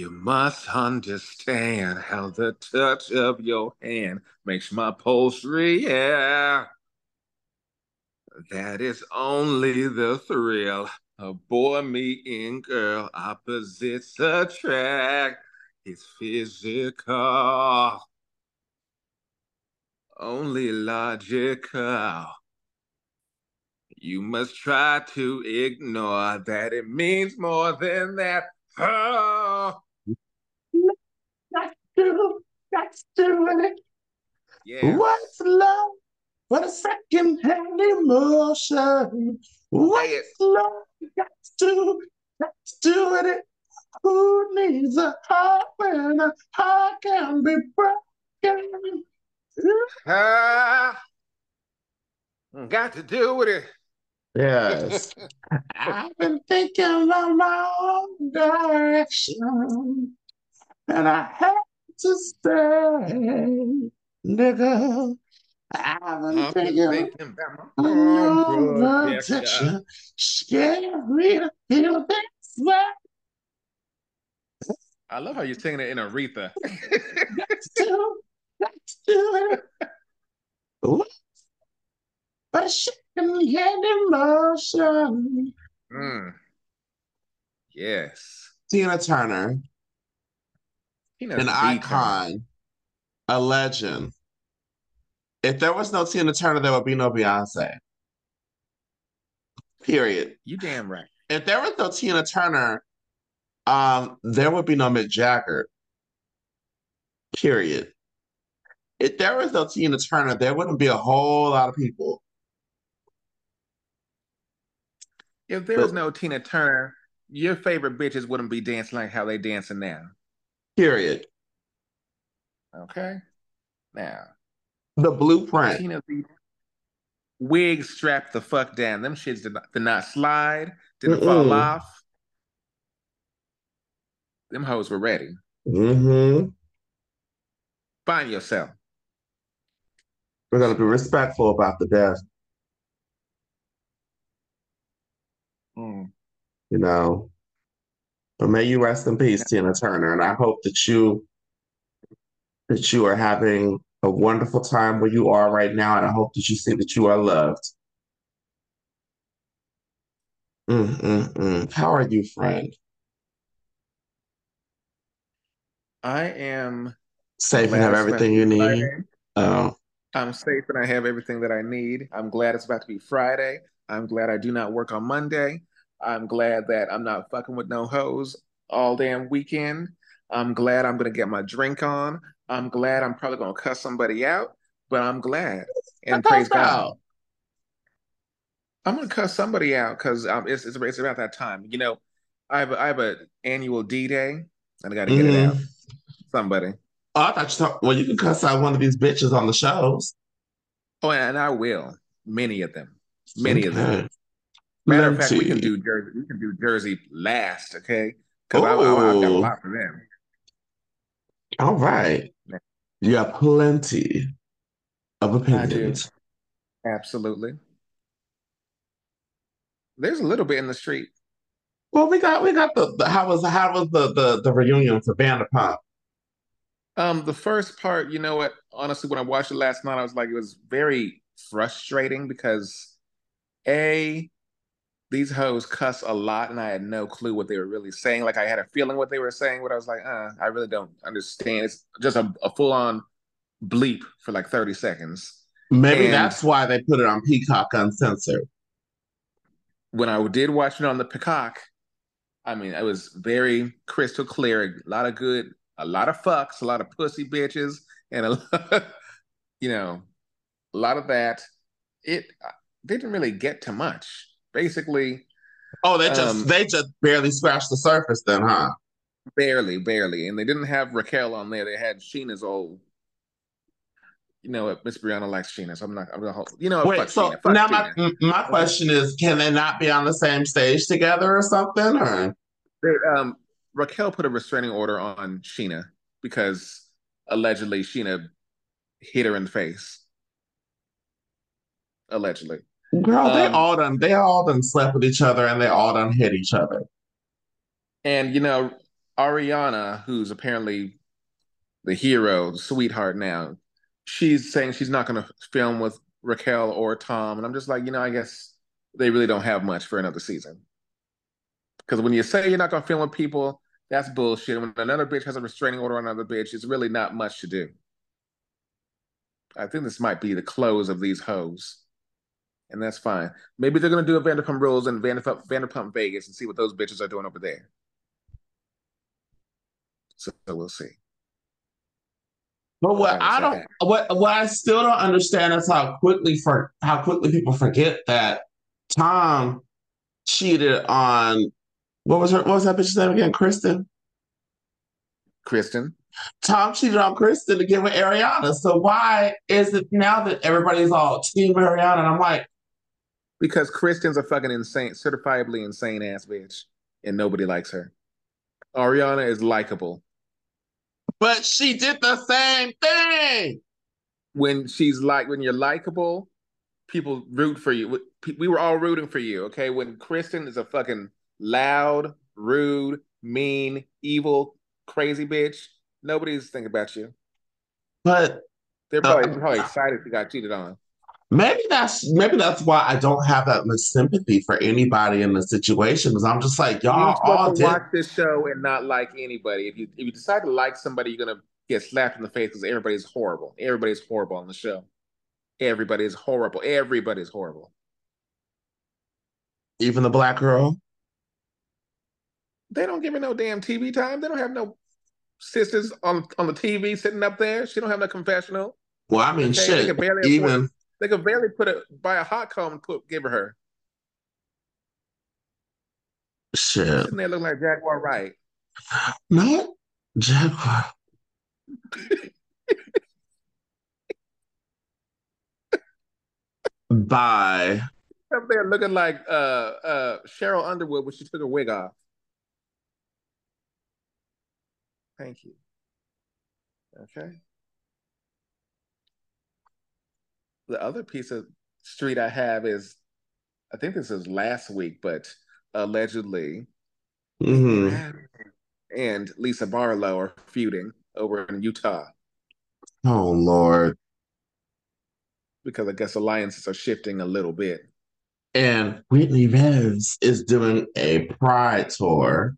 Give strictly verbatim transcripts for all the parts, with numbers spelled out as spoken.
You must understand how the touch of your hand makes my pulse react. That is only the thrill of boy meeting girl. Opposites attract. It's physical, only logical. You must try to ignore that it means more than that. Oh, That's true. That's true. yes. What's love but a second-hand emotion? Say it. What's love got to do? That's doing it. Who needs a heart when a heart can be broken? Ah, got to do with Yes. it. I've been thinking about my own direction, and I have to say, nigga, I've been I've been thinking thinking about my own on projection. protection, scared me to feel this way. I love how you're singing it in Aretha. Let's do, let's do it. What a shaking head emotion. Mm, yes. Tina Turner, an Tina's the Turner. icon, a legend. If there was no Tina Turner, there would be no Beyonce. Period. You damn right. If there was no Tina Turner, um, there would be no Mick Jagger. Period. If there was no Tina Turner, there wouldn't be a whole lot of people. If there was But no Tina Turner, your favorite bitches wouldn't be dancing like how they dancing now. period. Okay? Now, The blueprint. Tina the wig strapped the fuck down. Them shits did not, did not slide, didn't fall Mm-mm. off. Them hoes were ready. Mm-hmm. Find yourself. We're gonna be respectful about the death. Mm. You know. But may you rest in peace, Tina Turner. And I hope that you that you are having a wonderful time where you are right now. And I hope that you see that you are loved. Mm-mm-mm. How are you, friend? I am Safe and glad have it's about to everything be you need? Friday. Oh, I'm safe and I have everything that I need. I'm glad it's about to be Friday. I'm glad I do not work on Monday. I'm glad that I'm not fucking with no hoes all damn weekend. I'm glad I'm gonna get my drink on. I'm glad I'm probably gonna cuss somebody out, but I'm glad that and goes praise God. out. I'm gonna cuss somebody out because um, it's, it's it's about that time. You know, I have a, I have a annual D Day and I got to get it out. Mm-hmm. Somebody. Oh, I thought you talk, well, you can cuss out one of these bitches on the shows. Oh, and I will. Many of them. Many of them. Okay. Matter of fact, we can Plenty. do Jersey. We can do Jersey last, okay? Because I, I, I've got a Oh, lot for them. all right. You have plenty of I do. opinions. Absolutely. There's a little bit in the street. Well, we got we got the, the how was how was the the, the reunion for Vanderpump? Um, the first part, you know what? Honestly, when I watched it last night, I was like, it was very frustrating because A, these hoes cuss a lot, and I had no clue what they were really saying. Like I had a feeling what they were saying, but I was like, uh, I really don't understand. It's just a, a full-on bleep for like thirty seconds. Maybe And that's why they put it on Peacock Uncensored. when I did watch it on the Peacock, I mean, it was very crystal clear. A lot of good, a lot of fucks, a lot of pussy bitches, and a lot, you know, a lot of that. It didn't really get to much. Basically, Oh, they just um, they just barely scratched the surface then, huh? barely, barely. And they didn't have Raquel on there. They had Sheena's old, you know what, Miss Brianna likes Sheena, so I'm not, I'm gonna, you know what, fuck Wait, so Sheena, fuck now my Sheena. my Okay. question is, can they not be on the same stage together or something? Or They, um, Raquel put a restraining order on Sheena because allegedly Sheena hit her in the face. Allegedly. girl, they Um, all done they all done slept with each other and they all done hit each other. and you know, Ariana, who's apparently the hero, the sweetheart now, she's saying she's not going to film with Raquel or Tom. And I'm just like, you know, I guess they really don't have much for another season. Because when you say you're not going to film with people, that's bullshit. When another bitch has a restraining order on another bitch, it's really not much to do. I think this might be the close of these hoes. And that's fine. Maybe they're going to do a Vanderpump Rules and Vanderpump, Vanderpump Vegas and see what those bitches are doing over there. So, so we'll see. But what I don't, what what I still don't understand is how quickly for how quickly people forget that Tom cheated on what was her what was that bitch's name again? Kristen. Kristen. Tom cheated on Kristen to get with Ariana. So why is it now that everybody's all team Ariana? And I'm like, because Kristen's a fucking insane, certifiably insane ass bitch, and nobody likes her. Ariana is likable. But she did the same thing. When she's like, when you're likable, people root for you. We were all rooting for you, okay? When Kristen is a fucking loud, rude, mean, evil, crazy bitch, nobody's thinking about you. But they're probably, uh, probably excited she got cheated on. Maybe that's maybe that's why I don't have that much sympathy for anybody in the situation. Because I'm just like, y'all you're supposed all to did. watch this show and not like anybody. If you if you decide to like somebody, you're gonna get slapped in the face because everybody's horrible. Everybody's horrible on the show. Everybody is horrible. Everybody's horrible. Even the black girl. They don't give her no damn T V time. They don't have no sisters on on the T V sitting up there. She don't have no confessional. Well, I mean, okay? Shit. They could barely even afford, they could barely put it buy a hot comb and put give her her. Shit. Sitting there looking like Jaguar Wright. Not Jaguar. Bye. Up there looking like uh uh Cheryl Underwood when she took her wig off. Thank you. Okay. The other piece of street I have is, I think this is last week, but allegedly, mm-hmm. and Lisa Barlow are feuding over in Utah. Oh, Lord. Because I guess alliances are shifting a little bit. And Whitney Rose is doing a Pride tour.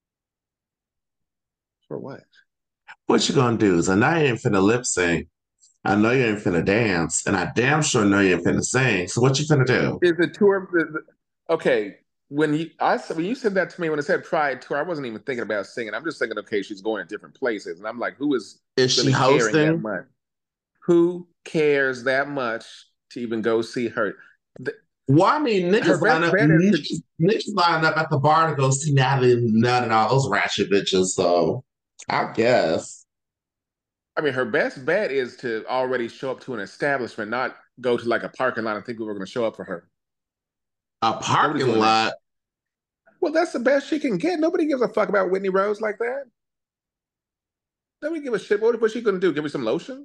For what? What you gonna do? So now you ain't finna lip sync. I know you ain't finna dance, and I damn sure know you ain't finna sing. So what you finna do? Is the tour? Okay, when you I when you said that to me when it said Pride tour, I wasn't even thinking about singing. I'm just thinking, okay, she's going to different places, and I'm like, who is is really she hosting? Caring that much? Who cares that much to even go see her? The, well, I mean, niggas line up, niggas, niggas line up at the bar to go see Natalie Nunn and all those ratchet bitches. So I guess. I mean, her best bet is to already show up to an establishment, not go to like a parking lot and think we were going to show up for her. A parking lot? Well, that's the best she can get. Nobody gives a fuck about Whitney Rose like that. Nobody give a shit. What, what's she going to do? Give me some lotion?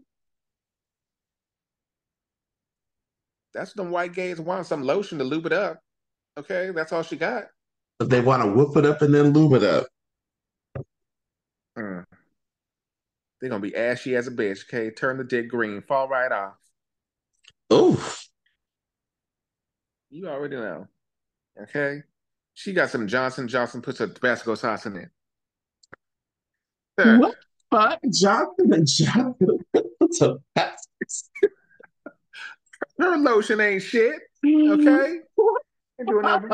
That's them white gays want some lotion to lube it up. Okay, that's all she got. But they want to whoop it up and then lube it up. Hmm. They're gonna be ashy as a bitch. Okay, turn the dick green, fall right off. Oof. You already know. Okay, she got some Johnson Johnson. Puts a Tabasco sauce in it. Sure. What the fuck, Johnson and Johnson? Her lotion ain't shit. Okay, ain't doing nothing.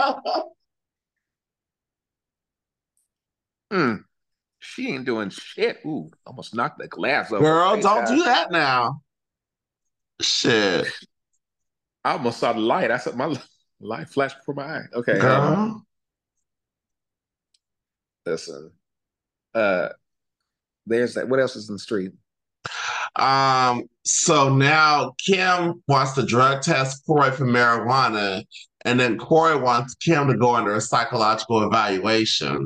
Mm. She ain't doing shit. Ooh, almost knocked the glass over. Girl, don't do that now. Shit. I almost saw the light. I saw my light flash before my eye. Okay. Girl. Um, listen. Uh there's that. What else is in the street? Um, so now Kim wants to drug test Corey for marijuana, and then Corey wants Kim to go under a psychological evaluation.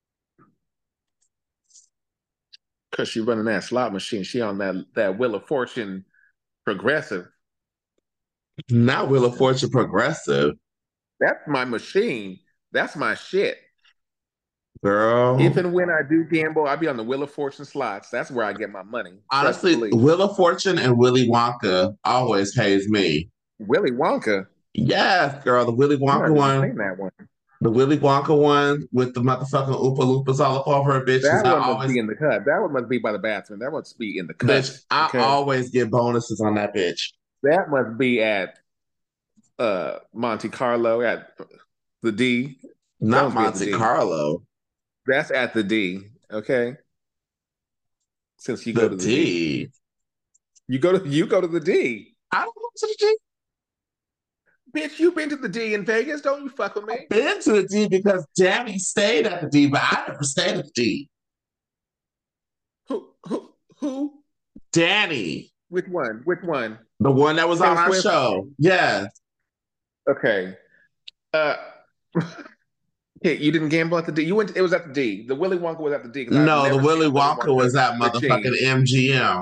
Because she's running that slot machine. She on that that Wheel of Fortune progressive. Not Wheel of Fortune progressive. That's my machine. That's my shit. Girl. If and when I do gamble, I'll be on the Wheel of Fortune slots. That's where I get my money. Trust and Honestly, believe. Wheel of Fortune and Willy Wonka always pays me. Willy Wonka. Yes, girl, the Willy I'm Wonka not even one. saying that one. The Willy Wonka one with the motherfucking Oompa Loompas all up over her, bitch. Because That I one must always, be in the cut. That one must be by the bathroom. That must be in the bitch, cut. I Okay. always get bonuses on that bitch. That must be at uh Monte Carlo at the D. That Not must be at the Monte D. Carlo. That's at the D. Okay. Since you go The to the D. D. You go to you go to the D. I don't go to the D. Bitch, you been to the D in Vegas? Don't you fuck with me? Been to the D because Danny stayed at the D, but I never stayed at the D. Who who who? Danny, Which one? Which one? the one that was on Taylor our Swift? show. Yes. Okay. Uh okay, you didn't gamble at the D. You went. It was at the D. The Willy Wonka was at the D because I've No, the never seen Willy a Willy Wonka Wonka was at motherfucking machine. M G M.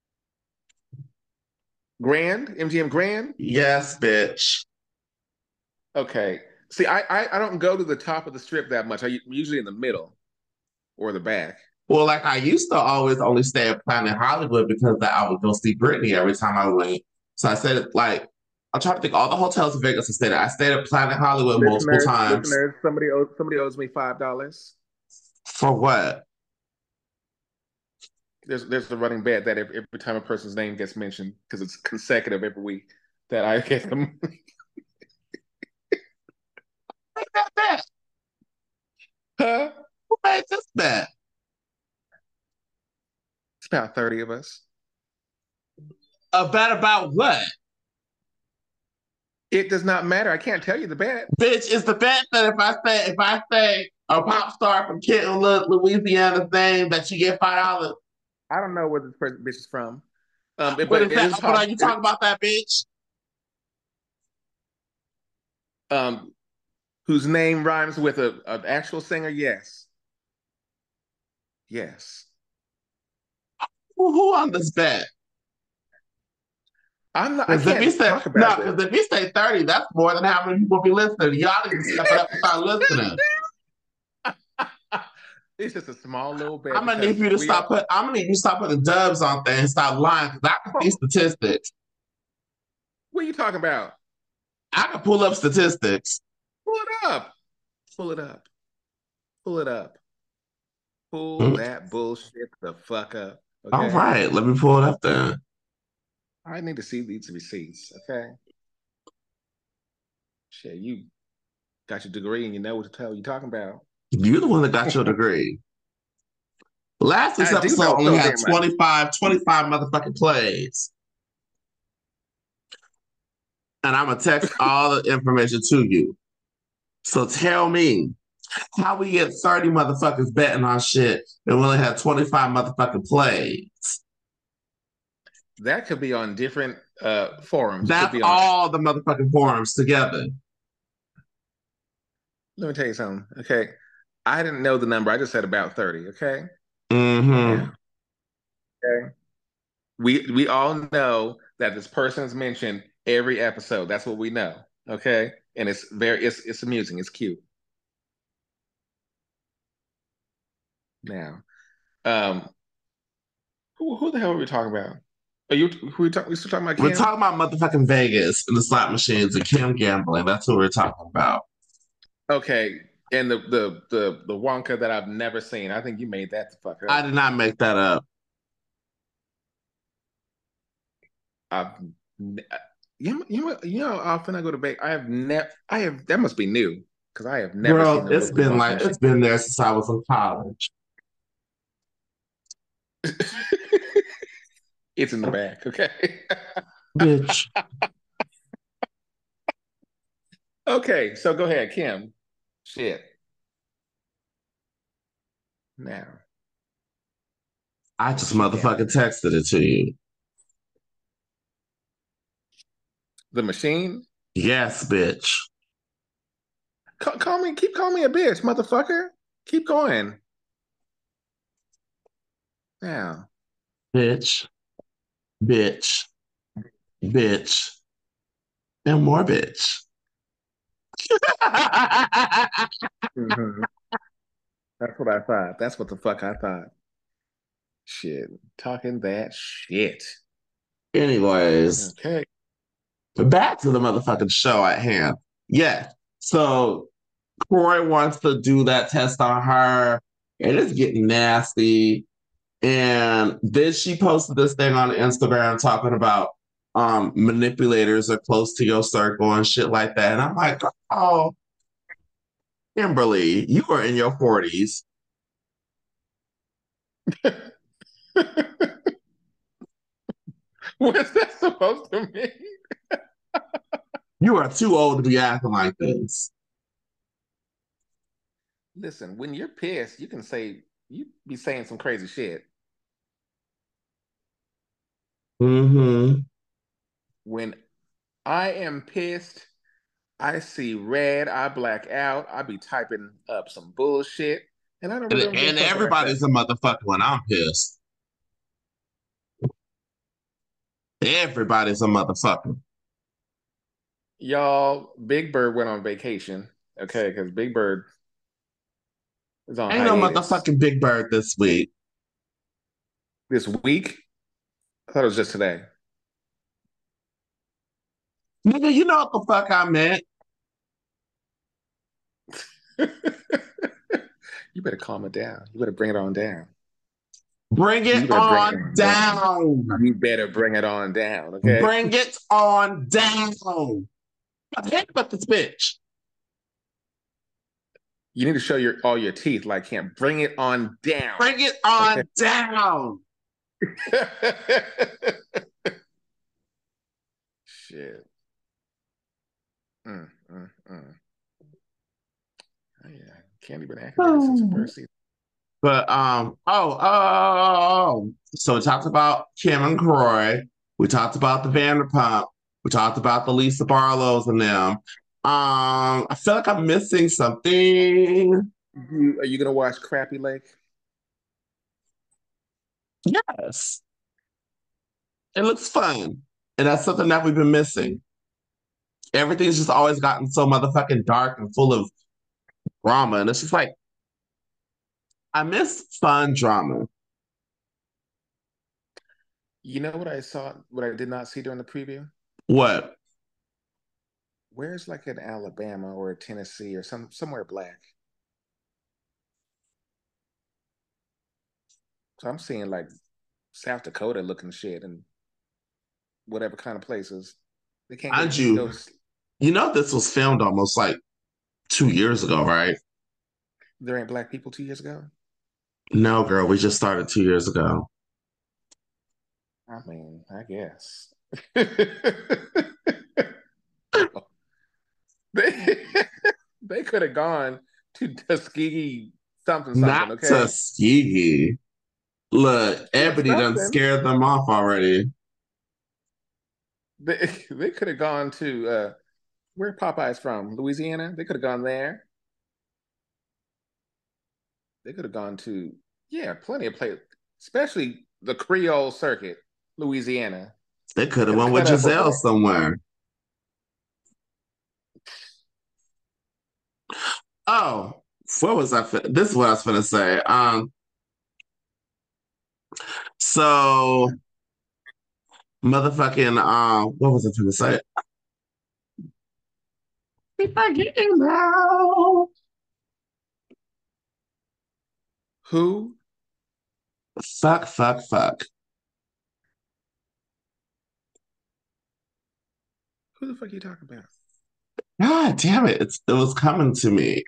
Grand, M G M Grand. Yes, bitch. Okay. See, I, I I don't go to the top of the strip that much. I'm usually in the middle or the back. Well, like I used to always only stay at Planet Hollywood because that I would go see Britney every time I went. So I stayed at like I'm trying to think all the hotels in Vegas I stayed at. I stayed at Planet Hollywood multiple Listeners, times. listeners, somebody owes somebody owes me five dollars. For what? There's there's a running bet that every, every time a person's name gets mentioned, because it's consecutive every week, that I get them. Who made that bet? Huh? Who made this bet? It's about thirty of us. A bet about what? It does not matter. I can't tell you the bet. Bitch, is the bet that if I say if I say a pop star from Kenton, Louisiana's name that you get five dollars? I don't know where this person, bitch is from. Um, but What is it is that? But are possible. you talking about that bitch? Um, whose name rhymes with a an actual singer? Yes, yes. Who, who on this bet? I'm not. I Because if you can't say talk about no, this. because if you say thirty, that's more than how many people be listening. Y'all need to step it up and start listening. It's just a small little bet I'm gonna need because you to we are. stop put. I'm gonna need you to stop putting dubs on things. Stop lying because I can see statistics. What are you talking about? I can pull up statistics. Pull it up. Pull it up. Pull it up. Pull Mm. that bullshit the fuck up. All Okay. right, let me pull it up then. I need to see these receipts. Okay. Shit, you got your degree and you know what the hell you're talking about. You're the one that got your degree. Last week's I do episode know only so had damn much. twenty-five, twenty-five motherfucking plays. And I'm gonna text all the information to you. So tell me how we get thirty motherfuckers betting on shit and we only had twenty-five motherfucking plays. That could be on different uh forums. It could That's be on. all the motherfucking forums together. Let me tell you something. Okay. I didn't know the number. I just said about thirty. Okay. Mm-hmm. Now, okay. We we all know that this person is mentioned every episode. That's what we know. Okay. And it's very it's it's amusing. It's cute. Now, um, who who the hell are we talking about? Are you who we talk we still talking about We're Kim? talking about motherfucking Vegas and the slot machines and Kim gambling. That's what we're talking about. Okay. And the the the the Wonka that I've never seen. I think you made that the fuck I up. did not make that up. I've you you you know often I go to bed. I have never I have that must be new because I have never seen Girl, the it's Willy been Wonka like machine. it's been there since I was in college. It's in the back. Okay. Bitch. Okay, so go ahead, Kim. Shit. Now, I just what you got? motherfucking texted it to you. The machine? Yes, bitch. Call, call me, keep calling me a bitch, motherfucker. Keep going. Now, Bitch. Bitch. Bitch. And more bitch. mhm. That's what I thought. That's what the fuck I thought. Shit. Talking that shit. Anyways, Okay. back to the motherfucking show at hand. Yeah. So Corey wants to do that test on her, and it's getting nasty. And then she posted this thing on Instagram talking about um manipulators are close to your circle and shit like that. And I'm like, oh, Kimberly, you are in your forties. What's that supposed to mean? You are too old to be acting like this. Listen, when you're pissed, you can say you be saying some crazy shit. Mm-hmm. When I am pissed, I see red, I black out, I be typing up some bullshit, and I don't And, really don't give a and fuck what I say. everybody's a motherfucker when I'm pissed. Everybody's a motherfucker. Y'all, Big Bird went on vacation, okay, because Big Bird is on Ain't no hiatus motherfucking Big Bird this week. this week. I thought it was just today. Nigga, you know what the fuck I meant. You better calm it down. You better bring it on down. Bring You it better bring it on on down. down. You better bring it on down, okay? Bring it on down. Think about this bitch. You need to show your all your teeth like him. Bring it on down. Bring it Okay. on down. Shit. Mm, mm, mm. Oh, yeah. Candy been acting like this since the first season. But um, oh, oh, oh, oh. So we talked about Kim and Croy. We talked about the Vanderpump. We talked about the Lisa Barlows and them. Um, I feel like I'm missing something. You, are you gonna watch Crappy Lake? Yes, it looks fun, and that's something that we've been missing. Everything's just always gotten so motherfucking dark and full of drama, and it's just like I miss fun drama. You know what I saw, what I did not see during the preview? What? Where's like in Alabama or Tennessee or some somewhere black? So I'm seeing like South Dakota looking shit and whatever kind of places. They can't go And go. you, you know, this was filmed almost like two years ago, right? There ain't black people two years ago. No, girl, we just started two years ago. I mean, I guess they they could have gone to Tuskegee something something. Not Okay, Tuskegee. Look, yeah, Ebony done something. scared them off already. They they could have gone to uh, where Popeye's from, Louisiana. They could have gone there. They could have gone to yeah, plenty of places, especially the Creole Circuit, Louisiana. They could have Could have went with cut up over Giselle there. somewhere. Oh, what was I? Fin- this is what I was gonna say. Um, so motherfucking um, what was I gonna say? Be forgetting now. Who? Fuck, fuck, fuck. Who the fuck are you talking about? God damn it! It's, it was coming to me.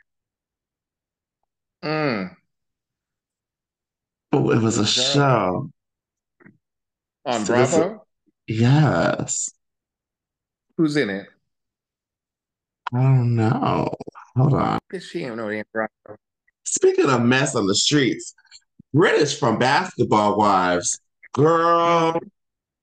Mm, Oh, it was a good job. show. On So this, Bravo? yes. Who's in it? I don't know. Hold on. Bitch, she ain't no ain't Bravo. Speaking of mess on the streets, British from Basketball Wives, girl, Mm,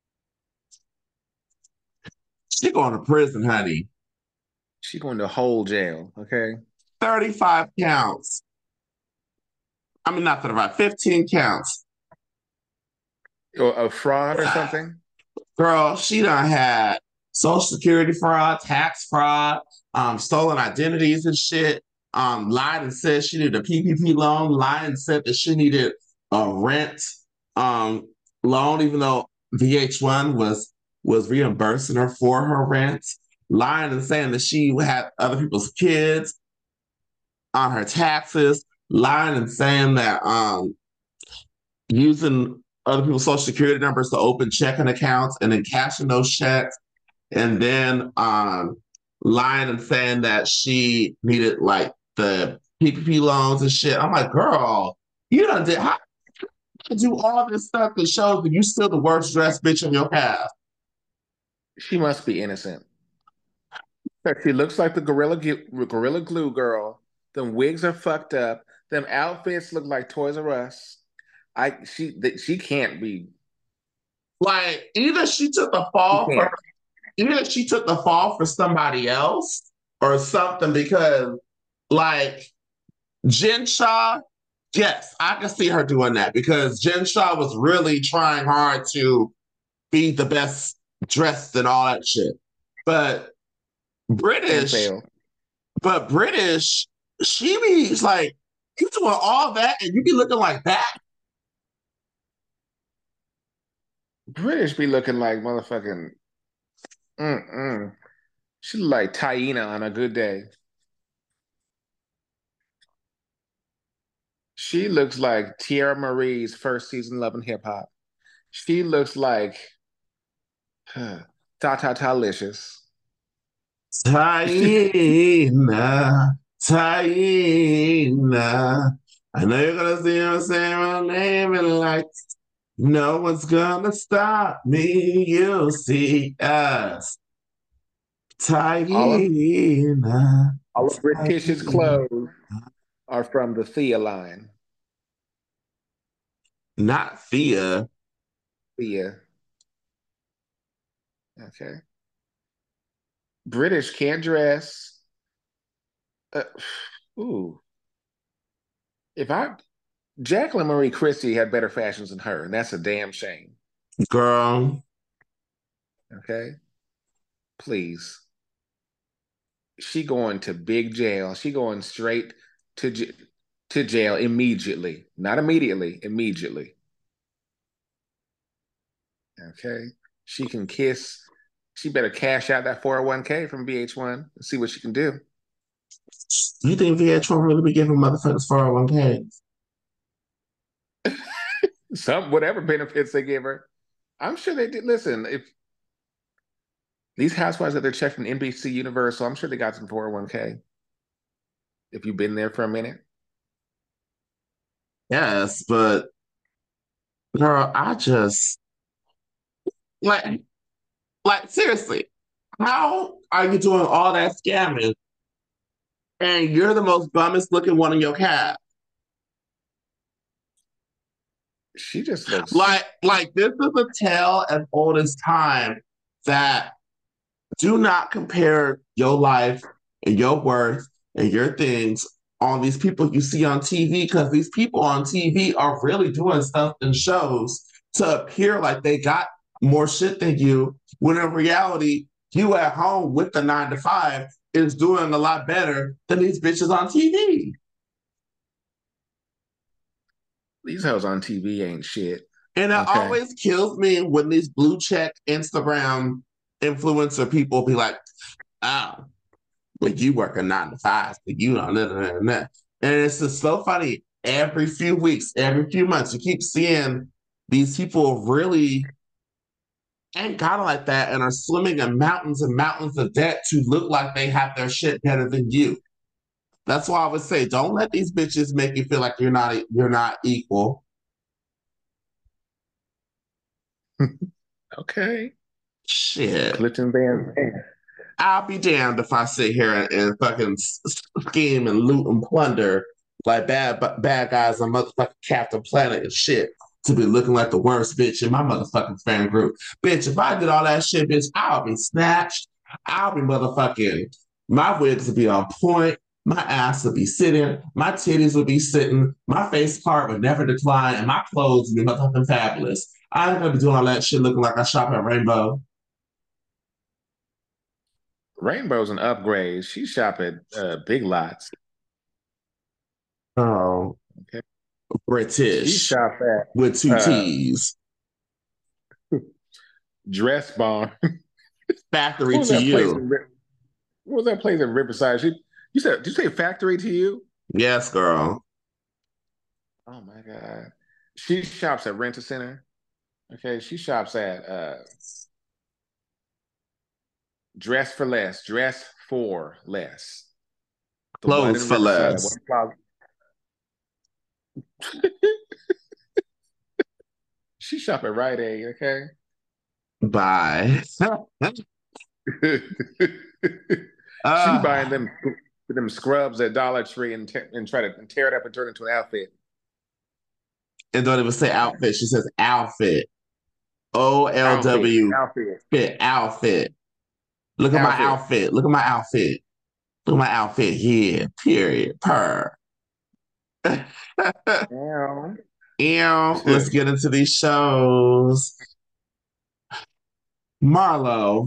she going to prison, honey. she going to whole jail, okay? thirty-five counts. I mean, not thirty-five, fifteen counts. Or a fraud or something? Girl, she done had social security fraud, tax fraud, um, stolen identities and shit. um, lied and said she needed a P P P loan, lied and said that she needed a rent um, loan, even though V H one was was reimbursing her for her rent, lying and saying that she had other people's kids on her taxes, lying and saying that um, using other people's social security numbers to open checking accounts and then cashing those checks, and then um, lying and saying that she needed like the P P P loans and shit. I'm like, girl, you done did how you do all this stuff that shows that you still the worst dressed bitch in your cast. She must be innocent. She looks like the Gorilla Gorilla Glue girl. Them wigs are fucked up. Them outfits look like Toys R Us. I she she can't be. Like either she took the She fall for can't. either she took the fall for somebody else or something because like Jen Shaw, yes, I can see her doing that because Jen Shaw was really trying hard to be the best dressed and all that shit. But And British, fail. but British, she be like, you doing all that and you be looking like that. British be looking like motherfucking. Mm-mm. She look like Taina on a good day. She looks like Tierra Marie's first season Love and Hip Hop. She looks like huh, Ta Ta Ta Licious. Taina, Taina. I know you're gonna see her say my name and like, no one's gonna stop me. You'll see us. all of Taina, all of British's Taina. clothes are from the Thea line. Not Thea. Thea. Okay. British can't dress. Uh, ooh. If I Jacqueline Marie Christie had better fashions than her, and that's a damn shame. Girl, Okay. Please. She going to big jail. She going straight to j to jail immediately. Not immediately, immediately. Okay. She can kiss. She better cash out that four oh one k from V H one and see what she can do. you think V H one really be giving motherfuckers four oh one k's? Some whatever benefits they give her. I'm sure they did. Listen, if these housewives that they're checking N B C Universal, I'm sure they got some four oh one k if you've been there for a minute. Yes, but girl, I just like like seriously, how are you doing all that scamming and you're the most bummest looking one in your cast? She just looks Like, like this is a tale as old as time that do not compare your life and your worth and your things on these people you see on T V because these people on T V are really doing stuff in shows to appear like they got more shit than you, when in reality, you at home with the nine to five is doing a lot better than these bitches on T V. these hoes on T V ain't shit. And it Okay. always kills me when these blue check Instagram influencer people be like, oh, but you work a nine to five, but you don't, nah, nah, nah, nah. And it's just so funny. Every few weeks, every few months, you keep seeing these people really ain't got it like that and are swimming in mountains and mountains of debt to look like they have their shit better than you. That's why I would say, don't let these bitches make you feel like you're not you're not equal. Okay. Shit. Clifton Van Zandt. I'll be damned if I sit here and, and fucking scheme and loot and plunder like bad bad guys on motherfucking Captain Planet and shit to be looking like the worst bitch in my motherfucking fan group. Bitch, if I did all that shit, bitch, I'll be snatched. I'll be motherfucking, my wigs would be on point. My ass would be sitting. My titties would be sitting. My face part would never decline. And my clothes would be motherfucking fabulous. I'm gonna be doing all that shit looking like I shop at Rainbow. Rainbow's an upgrade. She shop at uh, Big Lots. Oh, Okay. She British shops with at two uh, T's. Dress Barn. Factory What was to that place you. in Ri- what was that place in Riverside? She, you said, did you say factory to you? Yes, girl. Oh my God. She shops at Rent a Center. Okay. She shops at uh, Dress for Less, Dress for Less. The one Clothes in for Riverside, that less. one plaza. She shop at Rite Aid, okay? Bye. She be buying Ah, them them scrubs at Dollar Tree and, te- and try to tear it up and turn it into an outfit. it don't even say Yeah. outfit. She says outfit. O L Outfit, W outfit, fit outfit. Look at my outfit. outfit. Look at my outfit. Look at my outfit here. Period. Per. Yeah. Ew, let's get into these shows. Marlo.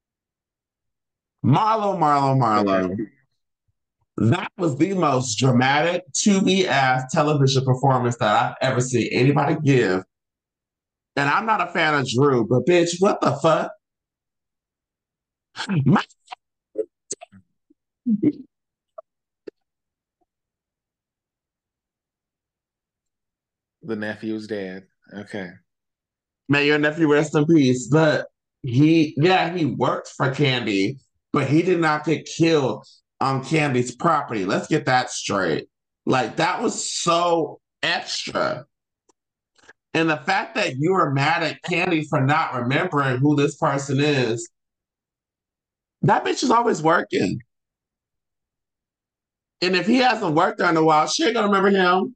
Marlo, Marlo, Marlo. Okay. That was the most dramatic two B ass television performance that I've ever seen anybody give. And I'm not a fan of Drew, but bitch, what the fuck? My, The nephew's dead. Okay. may your nephew rest in peace. But he, yeah, he worked for Candy, but he did not get killed on Candy's property. Let's get that straight. Like, that was so extra. And the fact that you were mad at Candy for not remembering who this person is, that bitch is always working. And if he hasn't worked there in a while, she ain't gonna remember him.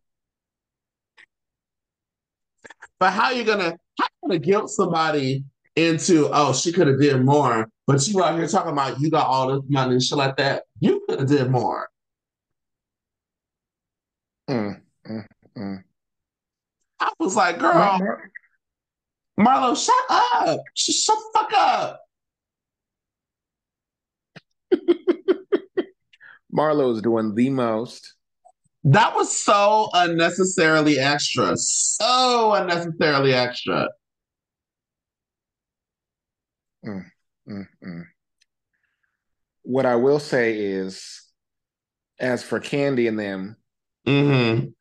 But how you gonna how you gonna guilt somebody into, oh, she could have did more, but you out here talking about you got all this money and shit like that. You could have did more. Mm, mm, mm. I was like, Mar- girl, Mar- Marlo, shut up. Sh- shut the fuck up. Marlo's doing the most. That was so unnecessarily extra. So unnecessarily extra. Mm, mm, mm. What I will say is, as for Candy and them, Mm-hmm.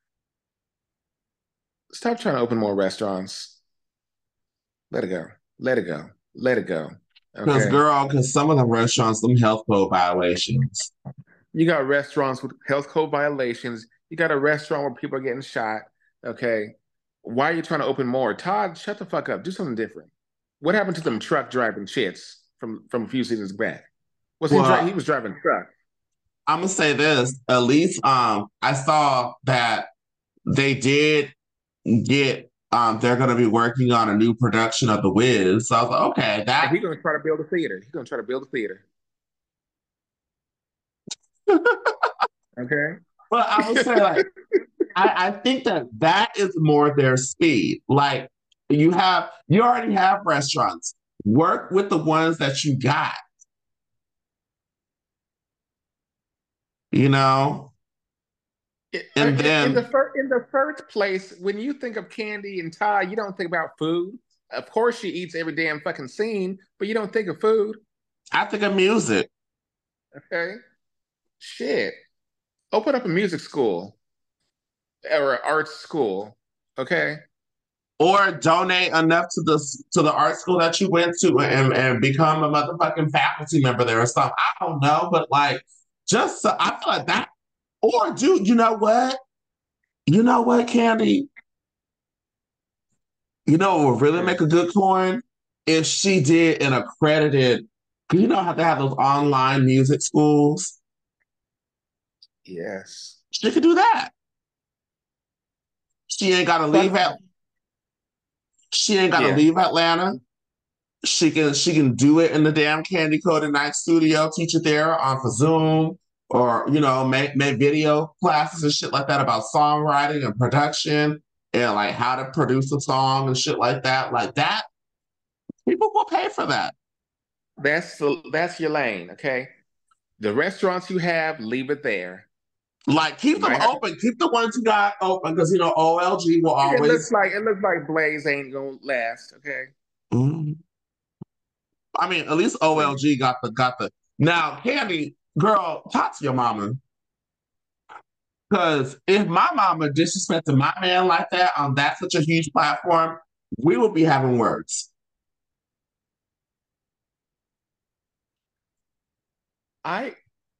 stop trying to open more restaurants. Let it go. Let it go. Let it go. Because, Okay. girl, because some of the restaurants, them health code violations. You got restaurants with health code violations. You got a restaurant where people are getting shot. Okay. Why are you trying to open more? Todd, shut the fuck up. Do something different. What happened to them truck driving shits from from a few seasons back? Was he dri- he Well, was driving a truck? I'm gonna say this. At least um I saw that they did get um they're gonna be working on a new production of The Wiz. So I was like, okay, And that he's gonna try to build a theater. He's gonna try to build a theater. Okay. but I would say like I, I think that that is more their speed. Like you have you already have restaurants. Work with the ones that you got, you know? And in, in the then first in the first place, when you think of Candy and Ty, you don't think about food. Of course, she eats every damn fucking scene, but you don't think of food. I think of music. Okay. Shit. Open up a music school or an arts school. Okay. Or donate enough to the to the art school that you went to and, and become a motherfucking faculty member there or something. I don't know, but like just so, I feel like that. Or do you know what? You know what, Candy? You know what would really Yeah. make a good coin if she did an accredited. Cause you know how to have those online music schools. Yes. She could do that. She ain't got to leave Fuck. at. She ain't got to Yeah. leave Atlanta. She can she can do it in the damn Candy Code and Night studio, teach it there on for Zoom, or you know, make make video classes and shit like that about songwriting and production and like how to produce a song and shit like that. Like that, people will pay for that. That's the that's your lane. Okay. The restaurants you have, leave it there. Like, keep You them might have to. open. Keep the ones you got open because you know O L G will It looks always. like it looks like Blaze ain't gonna last. Okay, Mm. I mean, at least so O L G got the got the. Now, Candy, girl, talk to your mama. Because if my mama disrespected my man like that on that such a huge platform, we would be having words. I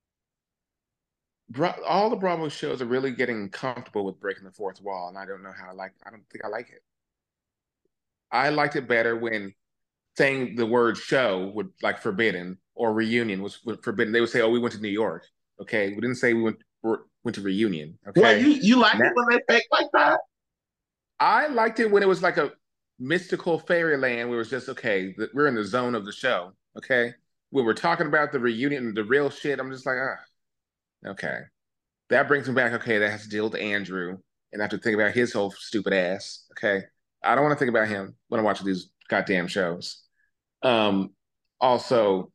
Bra- all the Bravo shows are really getting comfortable with breaking the fourth wall, and I don't know how I like. I don't think I like it. I liked it better when saying the word "show" would like forbidden or reunion was forbidden. They would say, "Oh, we went to New York." Okay, we didn't say we went went to reunion. Well, you Okay, you like it now when they fake like that? I liked it when it was like a mystical fairyland where it was just okay. We're in the zone of the show. Okay, when we're talking about the reunion, the real shit, I'm just like, ah, okay. That brings me back. Okay, that has to deal with Andrew, and I have to think about his whole stupid ass. Okay, I don't want to think about him when I watch these goddamn shows. Um, also,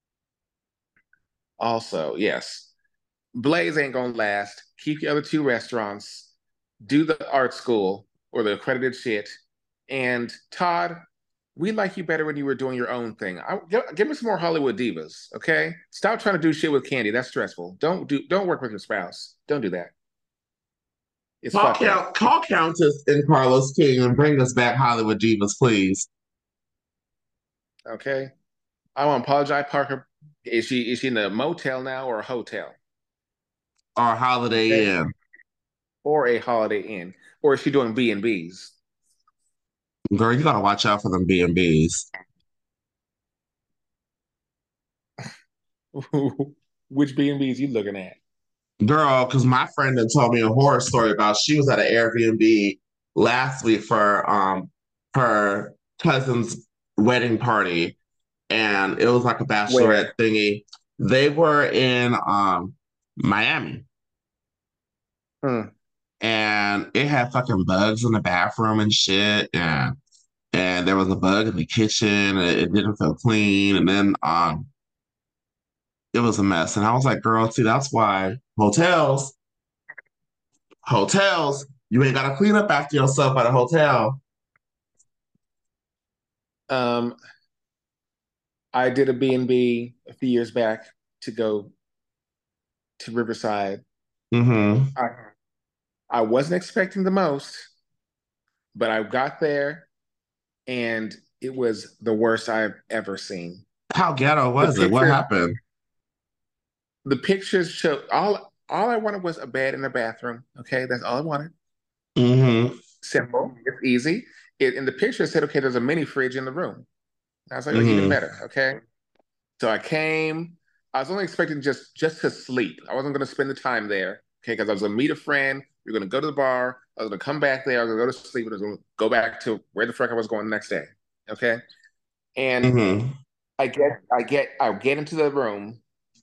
also, yes, Blaze ain't gonna last. Keep your other two restaurants. Do the art school or the accredited shit. And Todd, we like you better when you were doing your own thing. I, give, give me some more Hollywood divas, okay? Stop trying to do shit with Candy. That's stressful. Don't do. Don't work with your spouse. Don't do that. It's Call fucked up. count call Countess and Carlos King and bring us back Hollywood divas, please. Okay. I want to apologize, Parker. Is she is she in a motel now or a hotel? Or Holiday Okay. Inn. Or a Holiday Inn? Or is she doing B and B's? Girl, you gotta watch out for them B and B's. Which B and B's you looking at? Girl, because my friend had told me a horror story about she was at an Airbnb last week for um her cousin's wedding party, and it was like a bachelorette Where? thingy. They were in um Miami, Hmm. and it had fucking bugs in the bathroom and shit, and and there was a bug in the kitchen, and it, it didn't feel clean, and then um it was a mess. And I was like, girl, see, that's why hotels, hotels, you ain't gotta clean up after yourself at a hotel. Um, I did a B and B a few years back to go to Riverside. Mm-hmm. I I wasn't expecting the most, but I got there and it was the worst I've ever seen. How ghetto The was it? What pictures, happened? the pictures show all all I wanted was a bed and a bathroom. Okay, that's all I wanted. Mm-hmm. Simple, it's easy. It, in the picture, it said, okay, there's a mini fridge in the room. And I was like, oh, even Mm-hmm. better. Okay. So I came. I was only expecting just just to sleep. I wasn't going to spend the time there. Okay, because I was going to meet a friend. We were going to go to the bar. I was going to come back there. I was going to go to sleep. And I was going to go back to where the fuck I was going the next day. Okay. And Mm-hmm. I get, I get, I get into the room,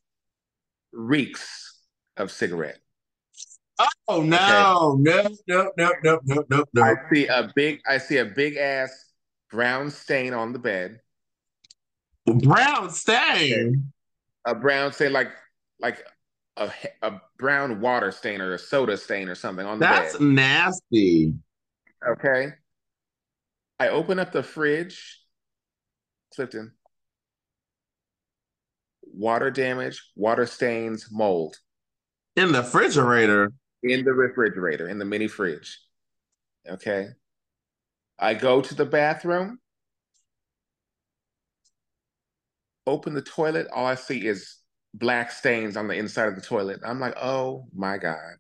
reeks of cigarette. Oh Okay. no, no, no, no, no, no, no, I no. see a big, I see a big ass brown stain on the bed. Brown Okay. stain. A brown stain, like, like a, a brown water stain or a soda stain or something on the That's bed. nasty. Okay. I open up the fridge, Clifton, water damage, water stains, mold In the refrigerator. in the refrigerator, in the mini fridge. Okay. I go to the bathroom, open the toilet. All I see is black stains on the inside of the toilet. I'm like, oh my God.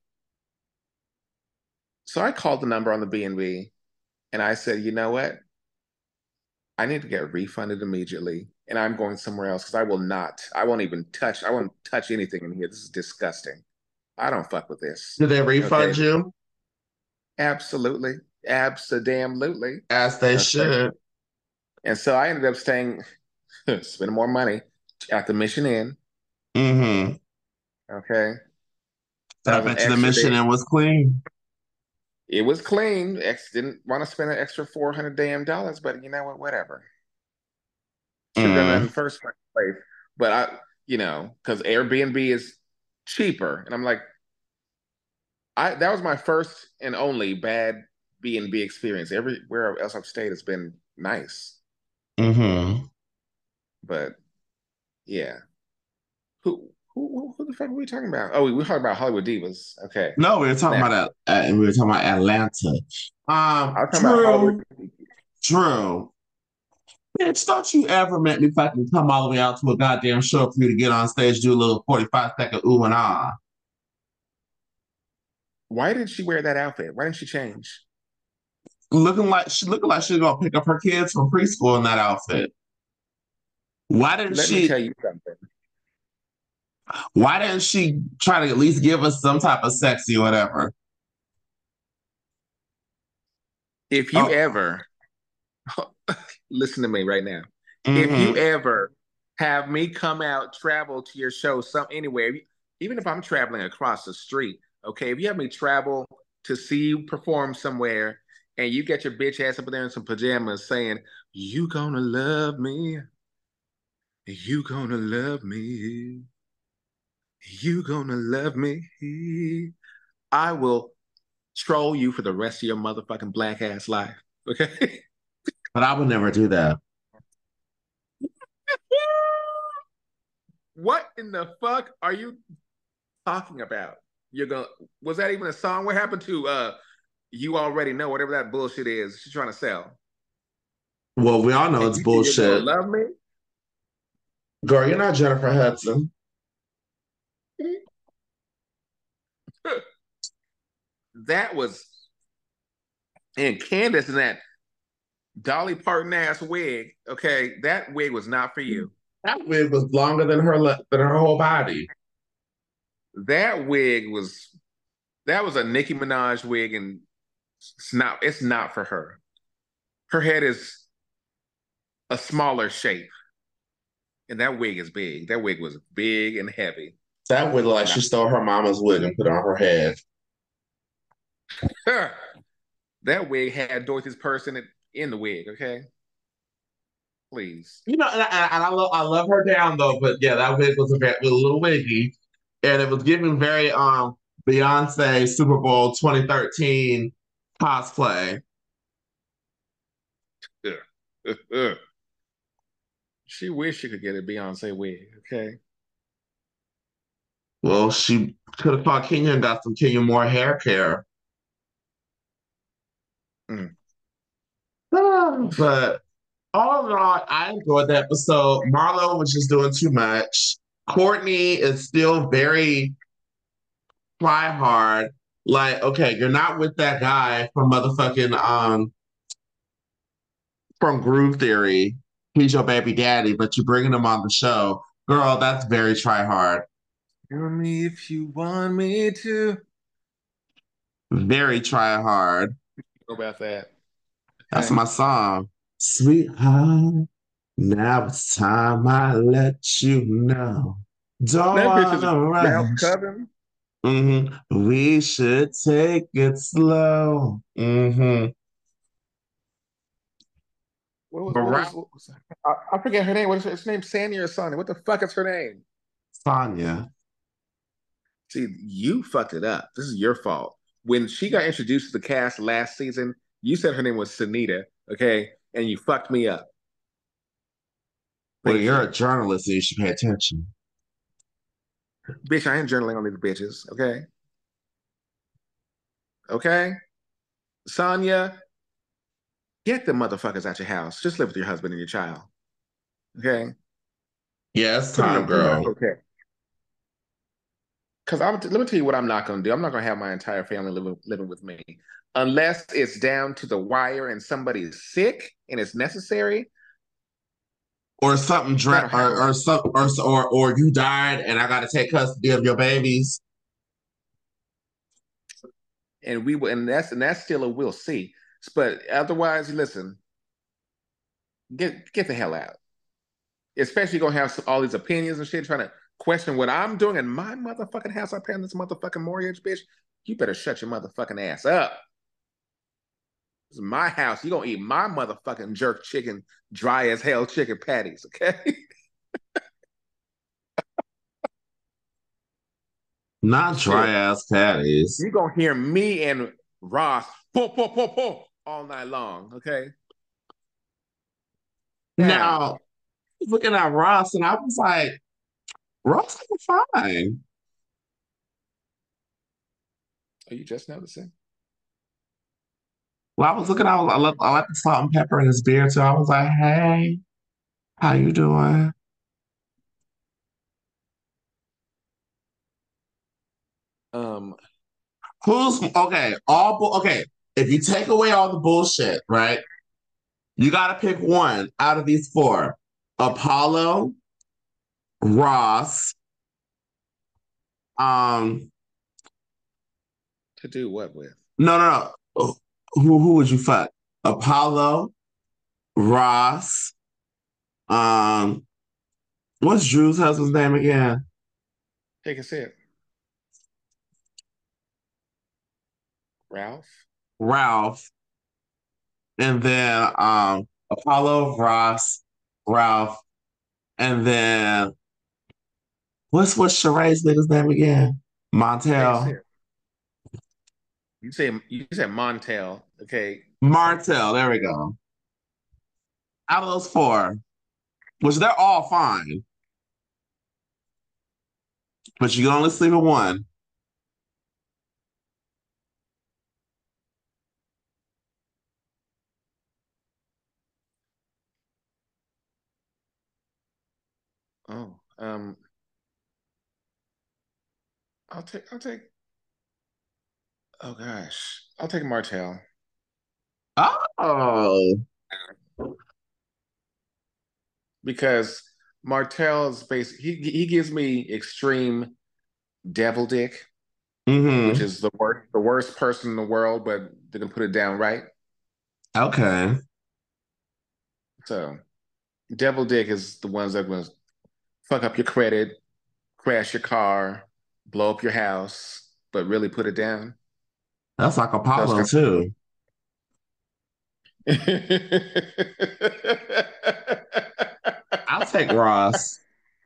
So I called the number on the B and B and I said, you know what? I need to get refunded immediately. And I'm going somewhere else because I will not, I won't even touch, I won't touch anything in here. This is disgusting. I don't fuck with this. Did they Okay. refund you? Absolutely. Absolutely. As they Okay. should. And so I ended up staying, spending more money at the Mission Inn. Mm-hmm. Okay. And That I was an bet you the extra mission day. in was clean. It was clean. X didn't want to spend an extra four hundred damn dollars, but you know what? Whatever. Should have done that in Mm. the first place. But I, you know, because Airbnb is cheaper. And I'm like, I that was my first and only bad B and B experience. Everywhere else I've stayed has been nice, Mm-hmm. but yeah. Who who who the fuck are we talking about? Oh, we were talking about Hollywood divas. Okay, No, we were talking now about uh, we were talking about Atlanta. Um, I was talking about Hollywood. Drew, Drew, bitch, don't you ever make me fucking come all the way out to a goddamn show for you to get on stage, do a little forty-five second ooh and ah. Why did she wear that outfit? Why didn't she change? Looking like she looking like she's gonna pick up her kids from preschool in that outfit. Why didn't Let me she tell you something. why didn't she try to at least give us some type of sexy or whatever? If you Oh, ever listen to me right now, if you mm-hmm. ever have me come out, travel to your show, some anywhere, even if I'm traveling across the street, okay, if you have me travel to see you perform somewhere and you get your bitch ass up there in some pajamas saying, "You gonna love me, you gonna love me, you gonna love me," I will troll you for the rest of your motherfucking black ass life. Okay. But I would never do that. What in the fuck are you talking about? You're gonna was that even a song? What happened to uh you already know whatever that bullshit is she's trying to sell? Well, we all know And it's you say you're gonna bullshit. love me? Girl, you're not Jennifer Hudson. That was and Candace in that Dolly Parton ass wig. Okay, that wig was not for you. That wig was longer than her le- than her whole body. That wig was that was a Nicki Minaj wig, and it's not it's not for her. Her head is a smaller shape, and that wig is big. That wig was big and heavy. That wig looked like she Not stole her mama's wig and put it on her head. that wig had Dorothy's purse in it in the wig. Okay, please. You know, and I, and I love I love her down though, but yeah, that wig was a, bit, was a little wiggy, and it was giving very um Beyonce Super Bowl twenty thirteen cosplay. She wished she could get a Beyonce wig. Okay. Well, she could have called Kenya and got some Kenya Moore hair care. Mm. But all in all, I enjoyed the episode. Marlo was just doing too much. Courtney is still very try hard. Like, okay, you're not with that guy from motherfucking um from Groove Theory. He's your baby daddy, but you're bringing him on the show. Girl, that's very try hard. Tell me if you want me to. Very try hard. Know about that. That's Okay. my song. Sweetheart, now it's time I let you know. Don't That bitch is wanna Ralph's rush. cousin. hmm We should take it slow. hmm What was what was, Mariah what was I, I forget her name. What is her, her name? Sandy or Sonny? What the fuck is her name? Sonia. See, you fucked it up. This is your fault. When she got introduced to the cast last season, you said her name was Sunita, okay? And you fucked me up. Well, Thank you're you. a journalist, so you should pay attention. Bitch, I ain't journaling on these bitches, okay? Okay? Sonya, get the motherfuckers out your house. Just live with your husband and your child. Okay? Yeah, it's Put them in time, a, put them in a girl. hotel. Because I'm let me tell you what I'm not gonna do. I'm not gonna have my entire family living living with me. Unless it's down to the wire and somebody is sick and it's necessary, Or something, dra- that'll or happen. or some, or or or you died, and I got to take custody of your babies. And we will and that's and that's still a we'll see. But otherwise, listen, get get the hell out. Especially gonna have some, all these opinions and shit, trying to question what I'm doing in my motherfucking house. I pay on this motherfucking mortgage, bitch. You better shut your motherfucking ass up. This is my house. You gonna eat my motherfucking jerk chicken, dry as hell chicken patties, okay? Not dry Shit, ass patties. you're gonna hear me and Ross po po po po all night long. Okay. Now, Now, looking at Ross, and I was like, Ross is fine. are you just noticing? Well, I was looking, I, was, I, look, I like the salt and pepper in his beard too. I was like, hey, how you doing? Um, Who's okay? All bu- okay. If you take away all the bullshit, right? You got to pick one out of these four: Apollo, Ross. Um, to do what with? no, no, no. Who who would you fuck? Apollo, Ross. Um, what's Drew's husband's name again? Take a sip. Ralph. Ralph, and then um Apollo, Ross, Ralph, and then what's what's Sheree's nigga's name again? Take a Montel. sip. You say you said Montel. Okay. Martell, there we go. Out of those four, which they're all fine, but you can only sleep with one. Oh, um, I'll take I'll take oh gosh. I'll take Martell. Oh. Because Martell's basic he he gives me extreme devil dick, which Mm-hmm. is the worst the worst person in the world, but didn't put it down right. Okay. So devil dick is the ones that are gonna fuck up your credit, crash your car, blow up your house, but really put it down. That's like Those Apollo kind too. of I'll take Ross.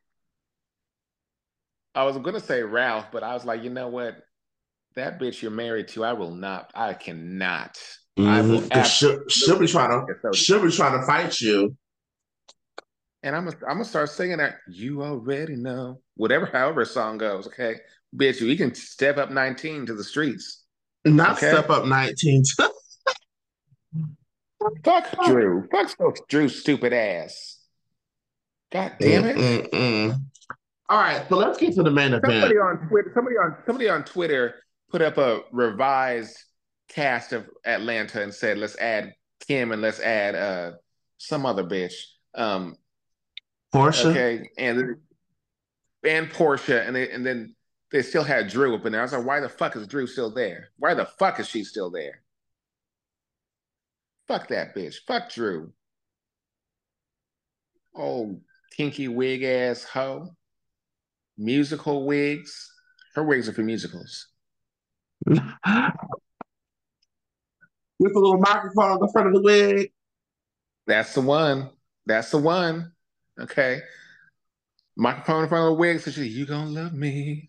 I was gonna say Ralph, but I was like, you know what? That bitch you're married to, I will not, I cannot. I Mm-hmm. will Because she'll, she'll be absolutely trying not to be associated. she'll be trying to fight you. And I'm gonna, I'm gonna start singing that. You already know, whatever, however a song goes. Okay, bitch, we can step up nineteen to the streets. Not Okay, step up nineteen. fuck Drew, fuck so Drew's stupid ass. God damn it. Mm-mm-mm. All right, so let's get to the main event. Somebody on Twitter, somebody on somebody on Twitter put up a revised cast of Atlanta and said, let's add Kim and let's add uh some other bitch. Um, Portia? okay, and and Portia, and they, and then they still had Drew up in there. I was like, why the fuck is Drew still there? Why the fuck is she still there? Fuck that bitch. Fuck Drew. Oh, kinky wig ass hoe. Musical wigs. Her wigs are for musicals. With a little microphone on the front of the wig. That's the one. That's the one. Okay. Microphone in front of the wig, so she, you gonna love me.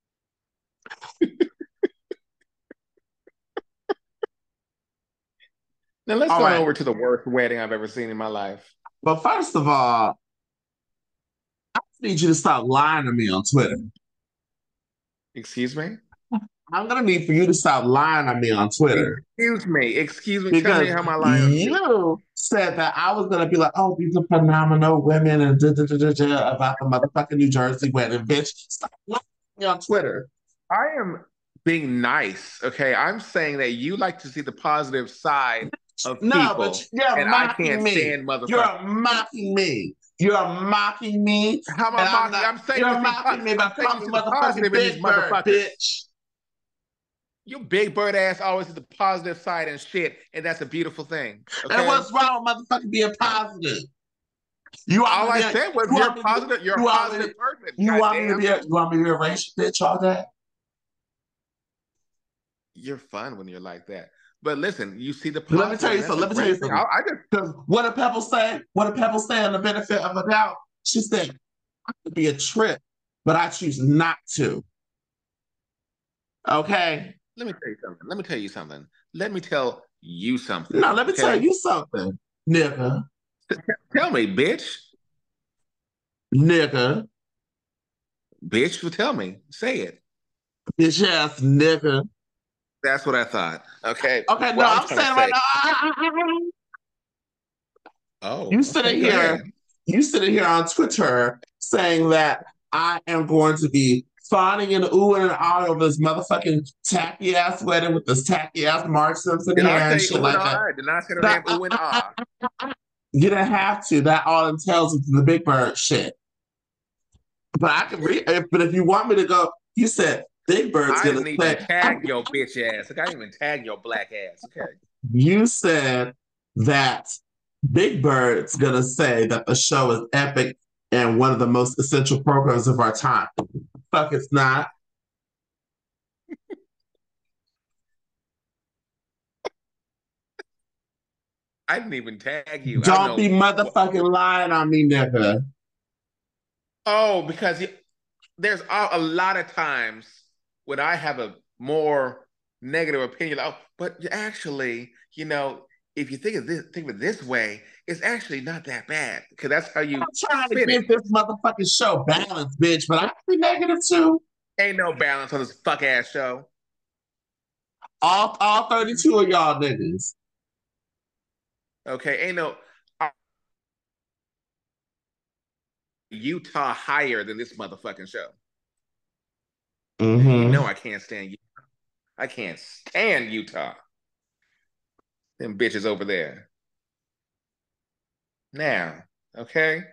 Now let's All go right. over to the worst wedding I've ever seen in my life. But first of all, I need you to stop lying to me on Twitter. Excuse me? I'm gonna need for you to stop lying on me on Twitter. Excuse me. Excuse me. Tell me Because how my lying on you. you said that I was gonna be like, oh, these are phenomenal women and da, da, da, da, da, about the motherfucking New Jersey wedding, bitch. Stop lying to me on Twitter. I am being nice, okay? I'm saying that you like to see the positive side of No, but people, you're and I mocking can't me. stand motherfuckers. You're mocking me. You're mocking me, How am I and I'm mocking? not. I'm saying you You're see, po- mocking me by I'm saying you calling see me the motherfucking positive in these Big Bird, motherfuckers. bitch. You big bird ass always see the positive side and shit, and that's a beautiful thing, And okay? what's wrong with motherfucking being positive? You want All me I to be? said was You you're want me to? positive. You're You a want me? To, positive person. you want me to Goddamn, be? A, you want me to be a racist bitch all day? you're fun when you're like that. But listen, you see the But let me positive, tell you and that's something. a Let me tell you great thing. I, something. I just Because what did Pebble say? What did Pebble say on the benefit of a doubt? She said, "I could be a trip, but I choose not to." Okay. Let me tell you something. Let me tell you something. Let me tell you Now something. let me tell Okay. you something, nigga. Tell me, bitch. Nigga. Bitch, well, tell me. Say it. Bitch ass nigga. That's what I thought. Okay. Okay, no, Well, I'm I'm trying to saying right say, now. oh, You okay, sitting go here, ahead. you sitting here on Twitter saying that I am going to be fawning and oohing and ahhing over this motherfucking tacky ass wedding with this tacky ass Mark Simpson Did I hair and say shit ooh and like ah? that. I did not say no That damn uh, ooh and uh, uh, ah. uh, you didn't have to. That all entails into the Big Bird shit. But I can read. If, but if you want me to go, you said Big Bird's I gonna didn't even say. I, tag your bitch ass. Like, I didn't even tag your black ass. Okay. you said that Big Bird's gonna say that the show is epic and one of the most essential programs of our time. Fuck, it's not. I didn't even tag you. I don't Don't be know what. motherfucking lying on me, nigga. Oh, because you, there's a, a lot of times when I have a more negative opinion. Oh, but actually, you know, if you think of this, think of it this way, it's actually not that bad because that's how you I'm trying to spin it. give this motherfucking show balance, bitch, but I can be negative too. Ain't no balance on this fuck ass show. All, all thirty-two of y'all niggas. Okay, ain't no uh, Utah higher than this motherfucking show. And you know Mm-hmm. I can't stand you. I can't stand Utah. Them bitches over there. Now, okay?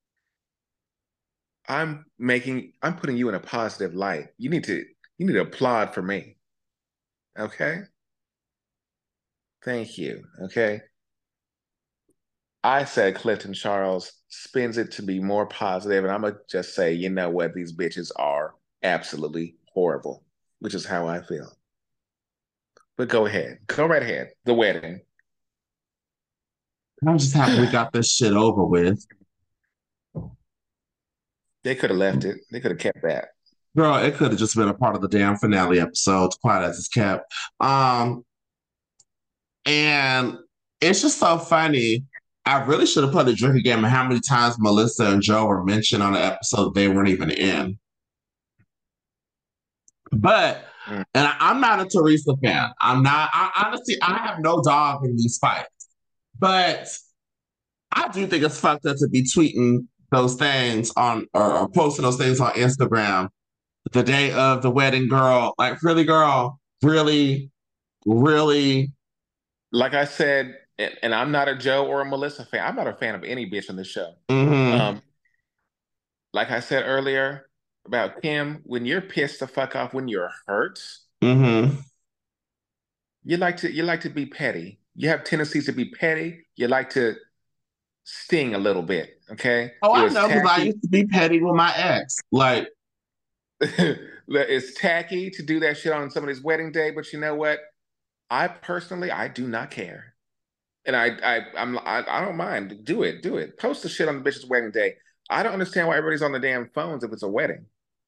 I'm making I'm putting you in a positive light. You need to you need to applaud for me. Okay? Thank you. Okay? I said Clifton Charles spins it to be more positive, and I'm gonna just say, you know what, these bitches are absolutely horrible, which is how I feel. But go ahead. Go right ahead. The wedding. I'm just happy we got this shit over with. They could have left it. They could have kept that. Girl, it could have just been a part of the damn finale episode, quiet as it's kept. Um, and it's just so funny. I really should have put a drinking game of how many times Melissa and Joe were mentioned on the episode they weren't even in. But, Mm. and I, I'm not a Teresa fan. I'm not, I honestly, I have no dog in these fights. But I do think it's fucked up to be tweeting those things on or, or posting those things on Instagram the day of the wedding, girl. Like, really, girl, really, really. Like I said, and, and I'm not a Joe or a Melissa fan. I'm not a fan of any bitch on this show. Mm-hmm, Um, like I said earlier about Kim, when you're pissed the fuck off, when you're hurt, mm-hmm. you like to you like to be petty. You have tendencies to be petty. You like to sting a little bit. Okay, Oh, it I was know because I tacky. used to be petty with my ex. Like, It's tacky to do that shit on somebody's wedding day, but you know what? I personally, I do not care, and I, I, I'm, I, I don't mind. Do it, do it. Post the shit on the bitch's wedding day. I don't understand why everybody's on the damn phones if it's a wedding.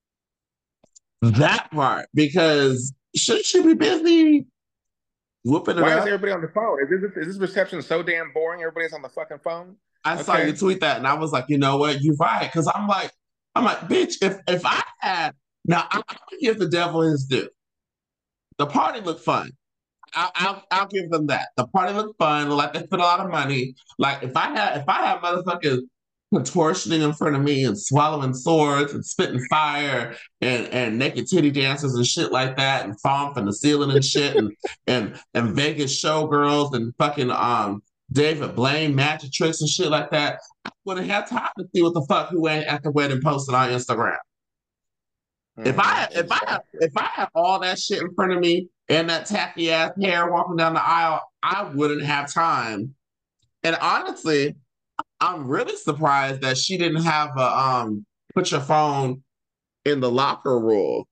that part, because should she be busy whooping it Why is up? everybody on the phone? Is this is this reception so damn boring? Everybody's on the fucking phone. I saw you Okay. tweet that and I was like, you know what? You're right. Because I'm like, I'm like, bitch, if if I had now I, I would give the devil his due. The party looked fun. I'll, I'll I'll give them that. The party looked fun. Like they spent a lot of money. Like if I had if I had motherfuckers contortioning in front of me and swallowing swords and spitting fire and and naked titty dancers and shit like that and falling from the ceiling and shit and and and Vegas showgirls and fucking um David Blaine magic tricks and shit like that. I wouldn't have time to see what the fuck who ain't at the wedding posted on Instagram. If I Hmm. if I have Exactly. if I have all that shit in front of me and that tacky ass hair walking down the aisle, I wouldn't have time. And honestly, I'm really surprised that she didn't have a um put your phone in the locker rule.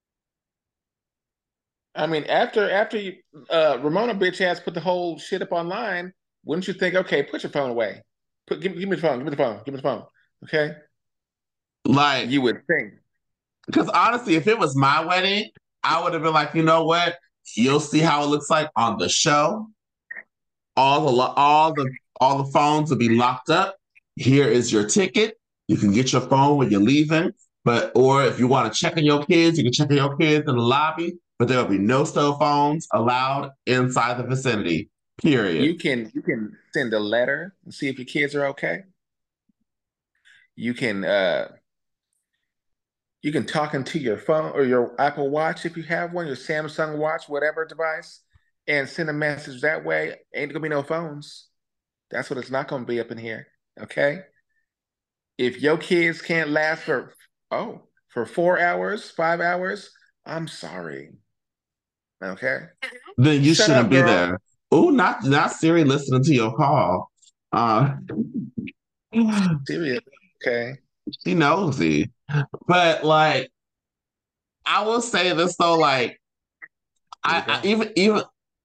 I mean, after after you, uh, Ramona bitch ass put the whole shit up online, wouldn't you think, okay, put your phone away. Put give, give me the phone, give me the phone, give me the phone. Okay? Like, You would think. because honestly, if it was my wedding, I would have been like, you know what? You'll see how it looks like on the show. All the lo- all the all the phones will be locked up. Here is your ticket. You can get your phone when you're leaving. But or if you want to check on your kids, you can check on your kids in the lobby. But there will be no cell phones allowed inside the vicinity. Period. You can you can send a letter and see if your kids are okay. You can uh you can talk into your phone or your Apple Watch if you have one, your Samsung Watch, whatever device, and send a message that way. Ain't gonna be no phones. That's what it's not gonna be up in here. Okay. If your kids can't last for oh for four hours, five hours, I'm sorry. Okay. Then you Shut shouldn't up, be girl. there. Oh, not not Siri listening to your call. Uh, Serious. Okay. she nosy. But like, I will say this though, like, Here we I, I go. even even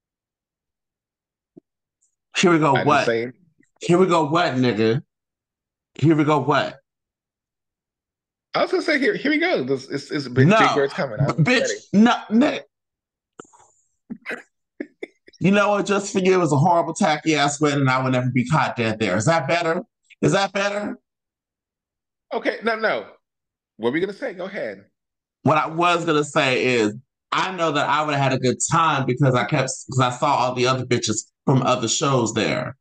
here we go. I didn't What? say it. Here we go. What, nigga? Here we go. What? I was gonna say here, here we go. This it's, it's big, big No, bird's coming. B- I'm bitch. ready. No, no. You know what? Just for you, it was a horrible, tacky ass wedding, and I would never be caught dead there. Is that better? Is that better? Okay, no, no. What are we gonna say? Go ahead. What I was gonna say is, I know that I would have had a good time because I kept because I saw all the other bitches from other shows there.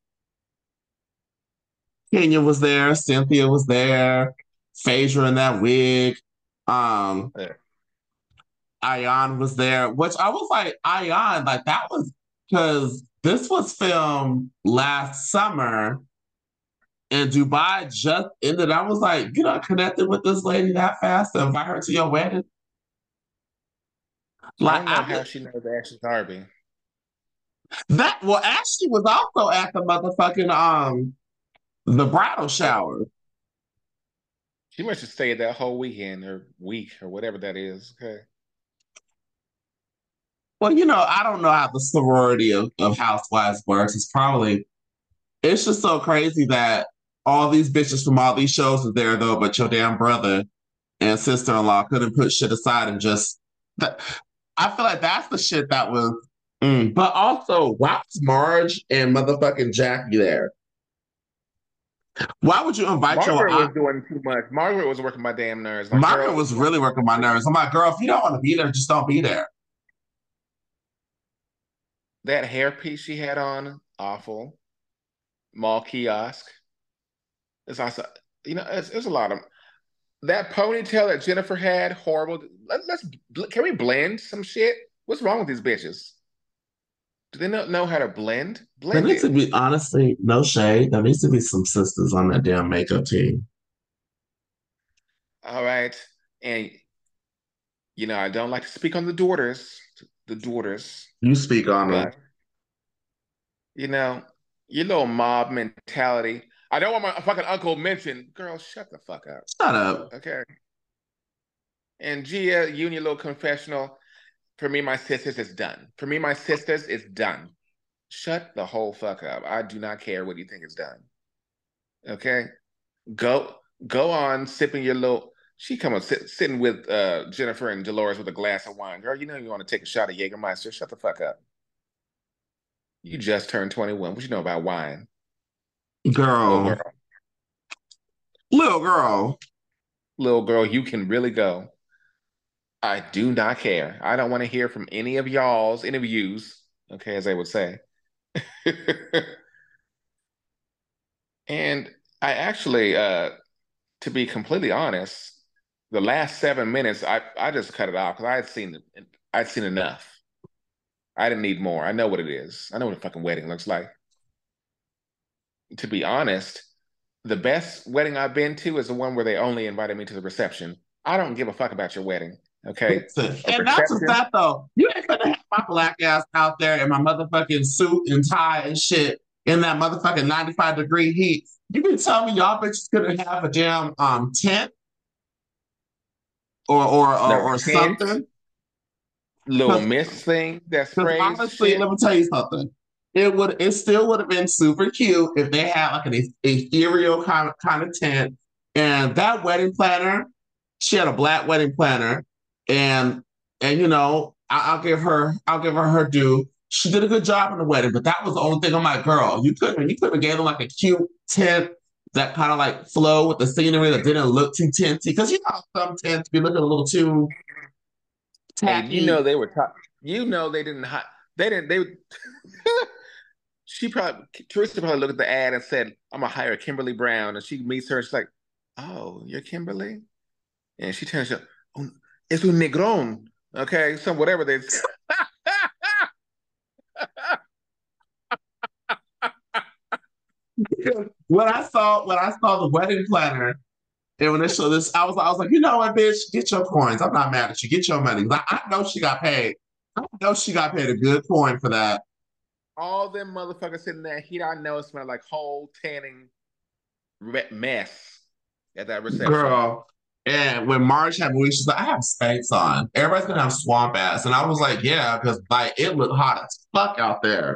Kenya was there, Cynthia was there, Phaedra in that wig. Um, Yeah. Ayan was there, which I was like, Ayan, like that was because this was filmed last summer and Dubai just ended. I was like, you not connected with this lady that fast to invite her to your wedding? I Like don't know I how she knows Ashley Harvey. that well, Ashley was also at the motherfucking um the bridal shower. She must have stayed that whole weekend or week or whatever that is. Okay. Well, you know, I don't know how the sorority of, of housewives works. It's probably it's just so crazy that all these bitches from all these shows are there though, but your damn brother and sister-in-law couldn't put shit aside and just that, I feel like that's the shit that was mm. But also, why was Marge and motherfucking Jackie there? Why would you invite your Margaret was aunt? doing too much. Margaret was working my damn nerves. Like, Margaret girl, was you want really working my nerves. I'm like, girl, if you don't want to be there, just don't be there. that hairpiece she had on, awful. Mall kiosk. It's also, you know, it's, it's a lot of that ponytail that Jennifer had, horrible. Let, us can we blend some shit? What's wrong with these bitches? Do they not know how to blend? There Blend needs to it. be, honestly, no shade. There needs to be some sisters on that damn makeup team. All right. And you know, I don't like to speak on the daughters, the daughters, You speak on them. but you know, your little mob mentality. I don't want my fucking uncle mentioned. Girl, shut the fuck up. Shut up. Okay. And Gia, you and your little confessional. For me, my sisters, it's done. For me, my sisters, it's done. Shut the whole fuck up. I do not care what you think is done. Okay? Go go on sipping your little she come on sit, sitting with uh Jennifer and Dolores with a glass of wine. Girl, you know you want to take a shot of Jägermeister. Shut the fuck up. You just turned twenty-one. What you know about wine? Little Girl. girl. Little girl. Little girl, you can really go. I do not care. I don't want to hear from any of y'all's, any of yous, okay, as they would say. And I actually, uh, to be completely honest, the last seven minutes, I I just cut it off because I had seen I'd seen enough. I didn't need more. I know what it is. I know what a fucking wedding looks like. To be honest, the best wedding I've been to is the one where they only invited me to the reception. I don't give a fuck about your wedding. Okay. Listen, A and not just reception, that though. You ain't gonna have my black ass out there in my motherfucking suit and tie and shit in that motherfucking ninety-five degree heat. You can tell me y'all bitches couldn't have a damn um tent or or or, no or tent, something. little Because mist thing that sprays honestly, shit. let me tell you something. It would it still would have been super cute if they had like an e- ethereal kind of kind of tent. And that wedding planner, she had a black wedding planner, and And you know, I, I'll give her, I'll give her her due. She did a good job in the wedding, but that was the only thing. I'm like, girl, you couldn't, you could have gave them like a cute tent that kind of like flow with the scenery that didn't look too tinty. Because you know, some tents be looking a little too Hey, you know tacky. they were top. You know they didn't. Hi- They didn't. They. She probably Teresa probably looked at the ad and said, "I'm gonna hire Kimberly Brown," and she meets her. She's like, "Oh, you're Kimberly," and she turns to, "Oh, es un negrón." Okay, so whatever they. when I saw when I saw the wedding planner and when they showed this, I was I was like, you know what, bitch, get your coins. I'm not mad at you. Get your money. I, I know she got paid. I know she got paid a good coin for that. All them motherfuckers sitting there, he don't know it smelled like whole tanning mess at that reception. Girl. And when Marge had moved, she's like, I have Spanx on. Everybody's gonna have swamp ass. And I was like, yeah, because like it looked hot as fuck out there.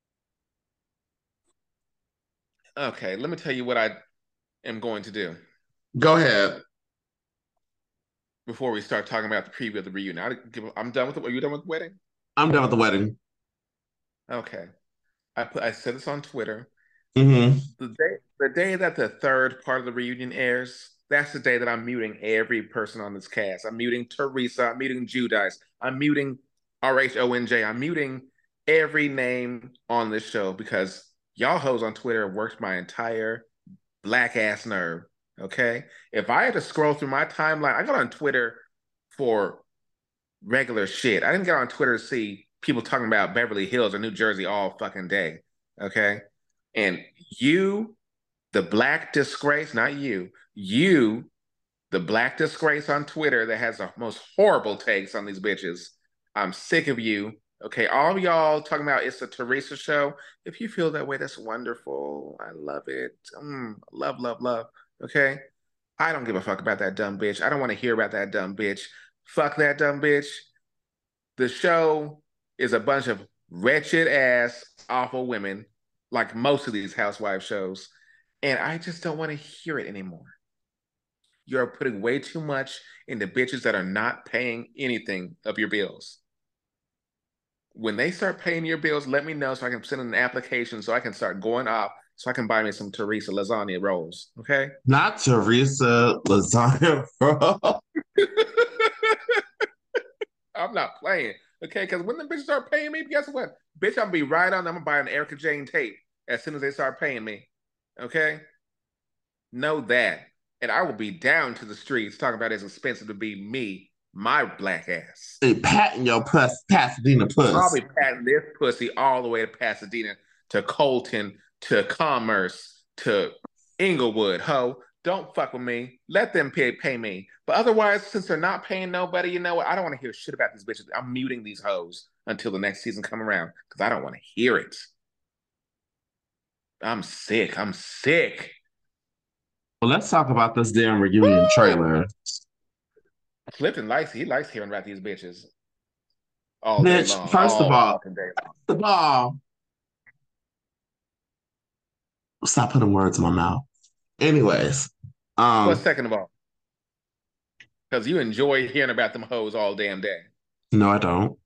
Okay, let me tell you what I am going to do Go ahead. before we start talking about the preview of the reunion. I, am done with it. Are you done with the wedding? I'm done with the wedding. Okay. I put I said this on Twitter. Mm-hmm. The day the day that the third part of the reunion airs, that's the day that I'm muting every person on this cast. I'm muting Teresa. I'm muting Judice. I'm muting R H O N J. I'm muting every name on this show because y'all hoes on Twitter worked my entire black ass nerve. Okay. If I had to scroll through my timeline, I got on Twitter for regular shit. I didn't get on Twitter to see people talking about Beverly Hills or New Jersey all fucking day. Okay. And you, the black disgrace, not you, you, the black disgrace on Twitter that has the most horrible takes on these bitches. I'm sick of you. Okay. All of y'all talking about it's the Teresa show. If you feel that way, that's wonderful. I love it. Mm, love, love, love. Okay. I don't give a fuck about that dumb bitch. I don't want to hear about that dumb bitch. Fuck that dumb bitch. The show is a bunch of wretched ass, awful women, like most of these housewife shows. And I just don't want to hear it anymore. You're putting way too much into bitches that are not paying anything of your bills. When they start paying your bills, let me know so I can send in an application so I can start going up so I can buy me some Teresa lasagna rolls. Okay. Not Teresa Lasagna, bro. I'm not playing. Okay, because when the bitches start paying me, guess what? Bitch, I'm gonna be right on. I'm gonna buy an Erica Jane tape as soon as they start paying me. Okay? Know that. And I will be down to the streets talking about it's expensive to be me, my black ass. They patting your puss, Pasadena I'll puss. be patting this pussy all the way to Pasadena, to Colton, to Commerce, to Inglewood. Ho, don't fuck with me. Let them pay, pay me. But otherwise, since they're not paying nobody, you know what? I don't want to hear shit about these bitches. I'm muting these hoes until the next season come around because I don't want to hear it. I'm sick. I'm sick. Well, let's talk about this damn reunion Woo! trailer. Clifton likes he likes hearing about these bitches all day Bitch, long, first of all all, fucking day long. first of all, stop putting words in my mouth. Anyways, Well, um, second of all, because you enjoy hearing about them hoes all damn day. no, I don't.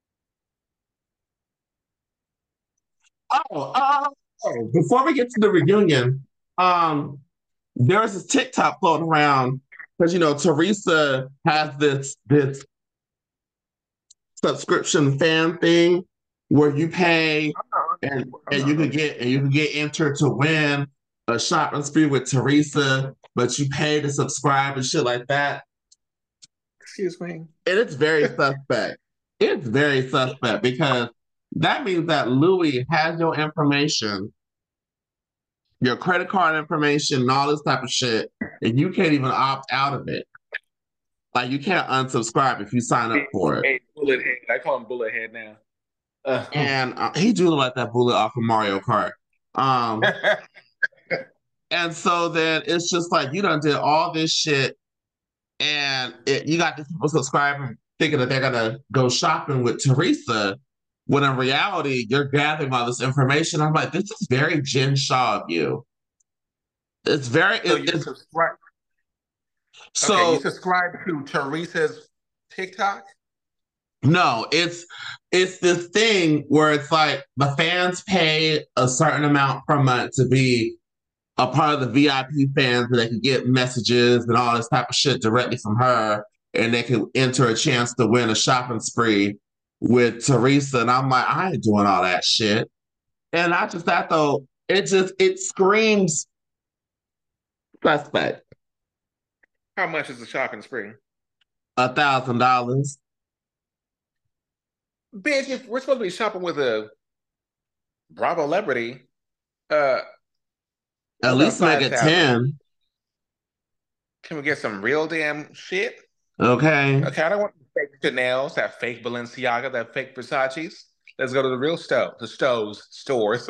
Oh, oh, oh, before we get to the reunion, um, there's this TikTok floating around because you know Teresa has this this subscription fan thing where you pay and I'm and you not. can get and you can get entered to win a shopping spree with Teresa, but you pay to subscribe and shit like that. Excuse me. And it's very suspect. It's very suspect because that means that Louis has your information, your credit card information, and all this type of shit, and you can't even opt out of it. Like you can't unsubscribe if you sign up for it. Hey, bullet head. I call him bullet head now. Uh, And uh, he do look like that bullet off of Mario Kart. Um, and so then it's just like you done did all this shit, and it, you got these people subscribing, thinking that they're gonna go shopping with Teresa, when in reality you're gathering all this information. I'm like, this is very Jen Shaw of you. It's very so it, you it's subscribe. Okay, you so subscribe to Teresa's TikTok. No, it's it's this thing where it's like the fans pay a certain amount per month to be a part of the V I P fans, so they can get messages and all this type of shit directly from her, and they can enter a chance to win a shopping spree with Teresa. And I'm like, I ain't doing all that shit. And I just thought though, it just it screams suspect. How much is the shopping spree? A thousand dollars. Bitch, if we're supposed to be shopping with a Bravo celebrity, uh, At what about least make five it thousand? ten. Can we get some real damn shit? Okay. Okay, I don't want fake Chanel's, that fake Balenciaga, that fake Versace's. Let's go to the real stove, the stoves, stores.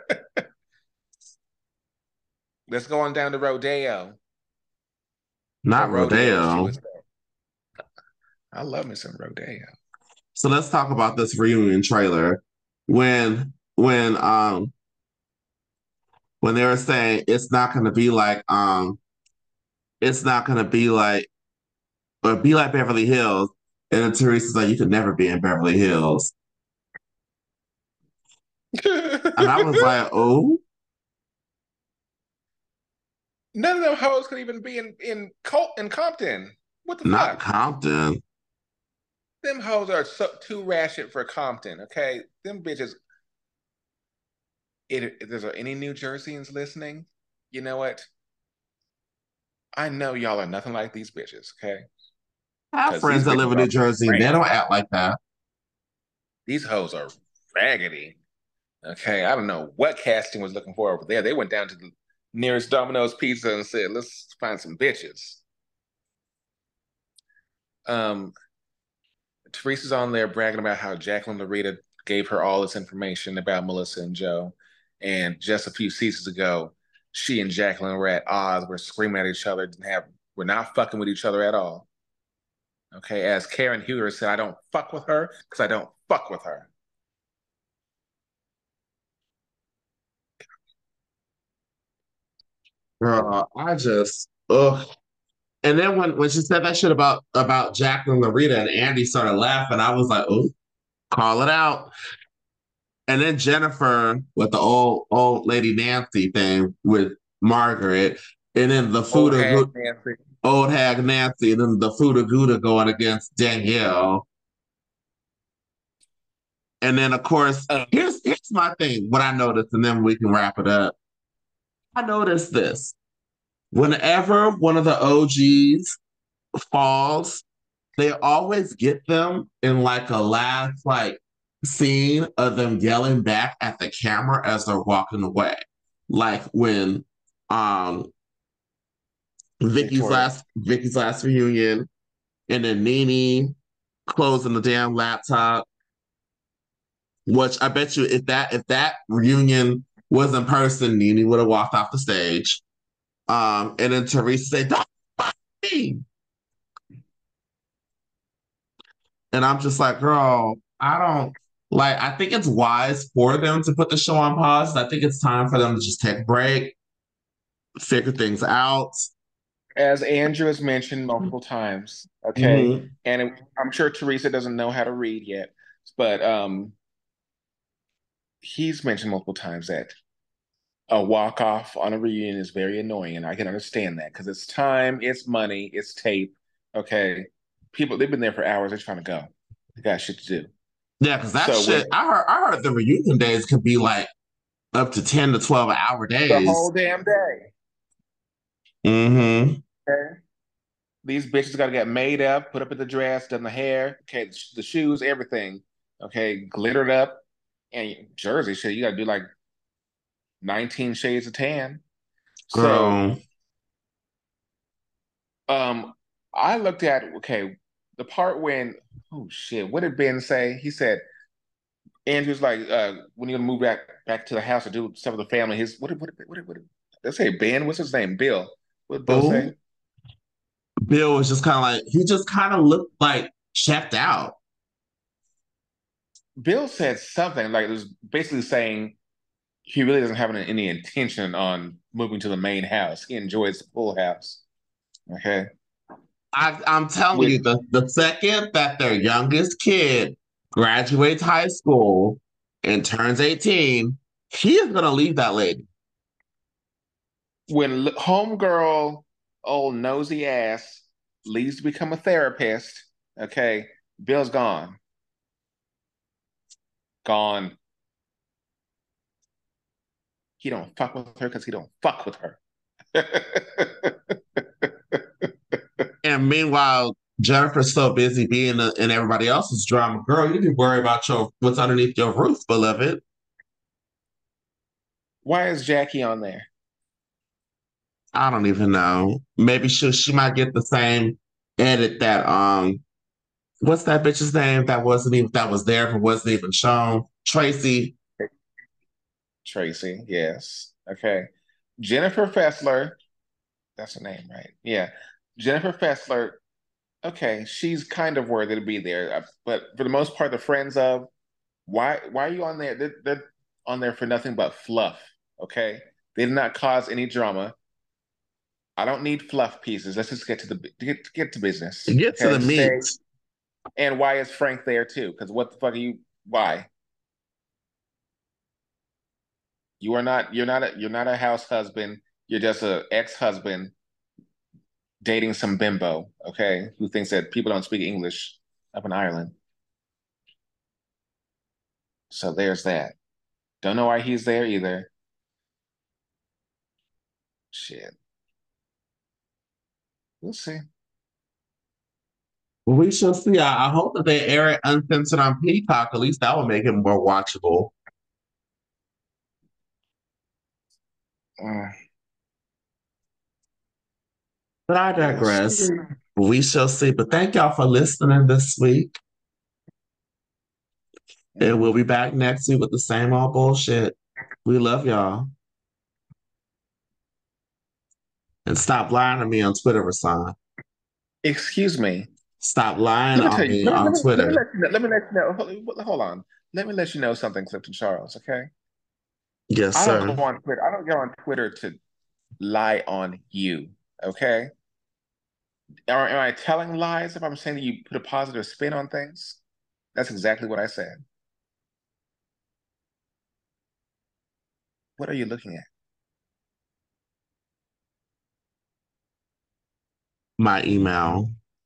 Let's go on down to Rodeo or Not Rodeo, as she Rodeo. was saying. I love me some Rodeo. So let's talk about this reunion trailer. When when um when they were saying it's not gonna be like um it's not gonna be like or be like Beverly Hills. And then Teresa's like, you could never be in Beverly Hills. And I was like, oh, None of them hoes could even be in in Col- in Compton. What the not fuck? Compton. Them hoes are so, too ratchet for Compton. Okay, them bitches. It, if there's any New Jerseyans listening, you know what? I know y'all are nothing like these bitches. Okay, I have because friends these that live bitches in are New Jersey and they raggedy. don't act like that. These hoes are raggedy. Okay, I don't know what casting was looking for over there. They went down to the nearest Domino's Pizza and said, "Let's find some bitches." Um, Teresa's on there bragging about how Jacqueline Larita gave her all this information about Melissa and Joe. And just a few seasons ago, she and Jacqueline were at odds, were screaming at each other, didn't have, we're not fucking with each other at all. Okay, as Karen Huger said, I don't fuck with her because I don't fuck with her. Girl, I just ugh. And then when, when she said that shit about about Jacqueline Larita and Andy started laughing, I was like, oh, call it out. And then Jennifer with the old old lady Nancy thing with Margaret, and then the Old Fuda hag Gu- Nancy. old hag Nancy, and then the Fuda Gouda going against Danielle. And then of course, Um, here's here's my thing, what I noticed, and then we can wrap it up. I noticed this. Whenever one of the O Gs falls, they always get them in like a last like scene of them yelling back at the camera as they're walking away. Like when um Vicky's Victoria. last Vicky's last reunion and then Nene closing the damn laptop. Which I bet you if that if that reunion was in person, Nene would have walked off the stage. Um and then Teresa said, "Don't fuck me." And I'm just like, girl, I don't like, I think it's wise for them to put the show on pause. I think it's time for them to just take a break, figure things out. As Andrew has mentioned multiple times, okay, Hmm. and it, I'm sure Teresa doesn't know how to read yet, but um, he's mentioned multiple times that a walk off on a reunion is very annoying, and I can understand that because it's time, it's money, it's tape. Okay, people they've been there for hours. They're trying to go. They got shit to do. Yeah, because that So when shit, I heard, I heard the reunion days could be like up to ten to twelve hour the whole days. damn day, Hmm. okay, these bitches got to get made up, put up in the dress, done the hair, okay, the, the shoes, everything, okay, glittered up, and Jersey shit. You got to do like nineteen shades of tan. So Girl. um, I looked at okay the part when oh shit, what did Ben say? He said Andrew's like, uh, when you gonna move back back to the house to do stuff with the family? His what did what did, what did, what did they say? Ben, what's his name? Bill. What did Bill Oh, say? Bill was just kind of like, he just kind of looked like checked out. Bill said something like it was basically saying he really doesn't have any, any intention on moving to the main house. He enjoys the pool house. Okay. I, I'm telling With you, the, the second that their youngest kid graduates high school and turns eighteen, he is going to leave that lady. when l- homegirl, old nosy ass, leaves to become a therapist, okay, Bill's gone. Gone. He don't fuck with her because he don't fuck with her. And meanwhile, Jennifer's so busy being a, in everybody else's drama. Girl, you need to worry about your what's underneath your roof, beloved. Why is Jackie on there? I don't even know. Maybe she she might get the same edit that um what's that bitch's name that wasn't even that was there but wasn't even shown? Tracy. Tracy, yes. Okay. Jennifer Fessler, that's her name, right? Yeah. Jennifer Fessler, okay, she's kind of worthy to be there. Uh, But for the most part, the friends of, why why are you on there? They're, they're on there for nothing but fluff, okay? They did not cause any drama. I don't need fluff pieces. Let's just get to the get get to business. Get to Okay, the meat. stay. And why is Frank there too? Because what the fuck are you? Why? You are not. You're not. A, you're not a house husband. You're just a ex husband dating some bimbo. Okay, who thinks that people don't speak English up in Ireland. So there's that. Don't know why he's there either. Shit. We'll see. Well, we shall see. I, I hope that they air it uncensored on Peacock. At least that will make it more watchable. Uh, But I we'll digress. see. We shall see. But thank y'all for listening this week. And we'll Mhm. be back next week with the same old bullshit. We love y'all. And stop lying to me on Twitter, Rasan. Excuse me. Stop lying Let me on tell you. me Let me, on let me, let me Twitter. let you know. Let me let you know. Hold, hold on. Let me let you know something, Clifton Charles. Okay. Yes, I don't sir. go on Twitter. I don't go on Twitter to lie on you. Okay. Or am I telling lies if I'm saying that you put a positive spin on things? That's exactly what I said. What are you looking at? My email.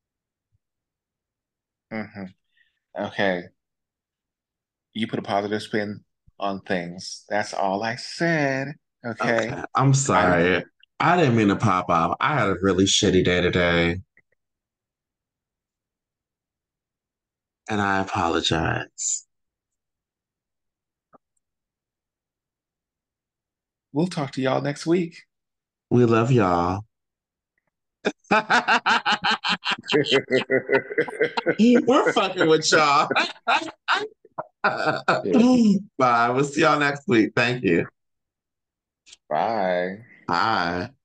Hmm. Okay. You put a positive spin on things. That's all I said. Okay. Okay. I'm I don't. sorry. I didn't mean to pop off. I had a really shitty day today. And I apologize. We'll talk to y'all next week. We love y'all. We're fucking with y'all. Yeah. Bye. We'll see y'all next week. Thank you. Bye. Bye.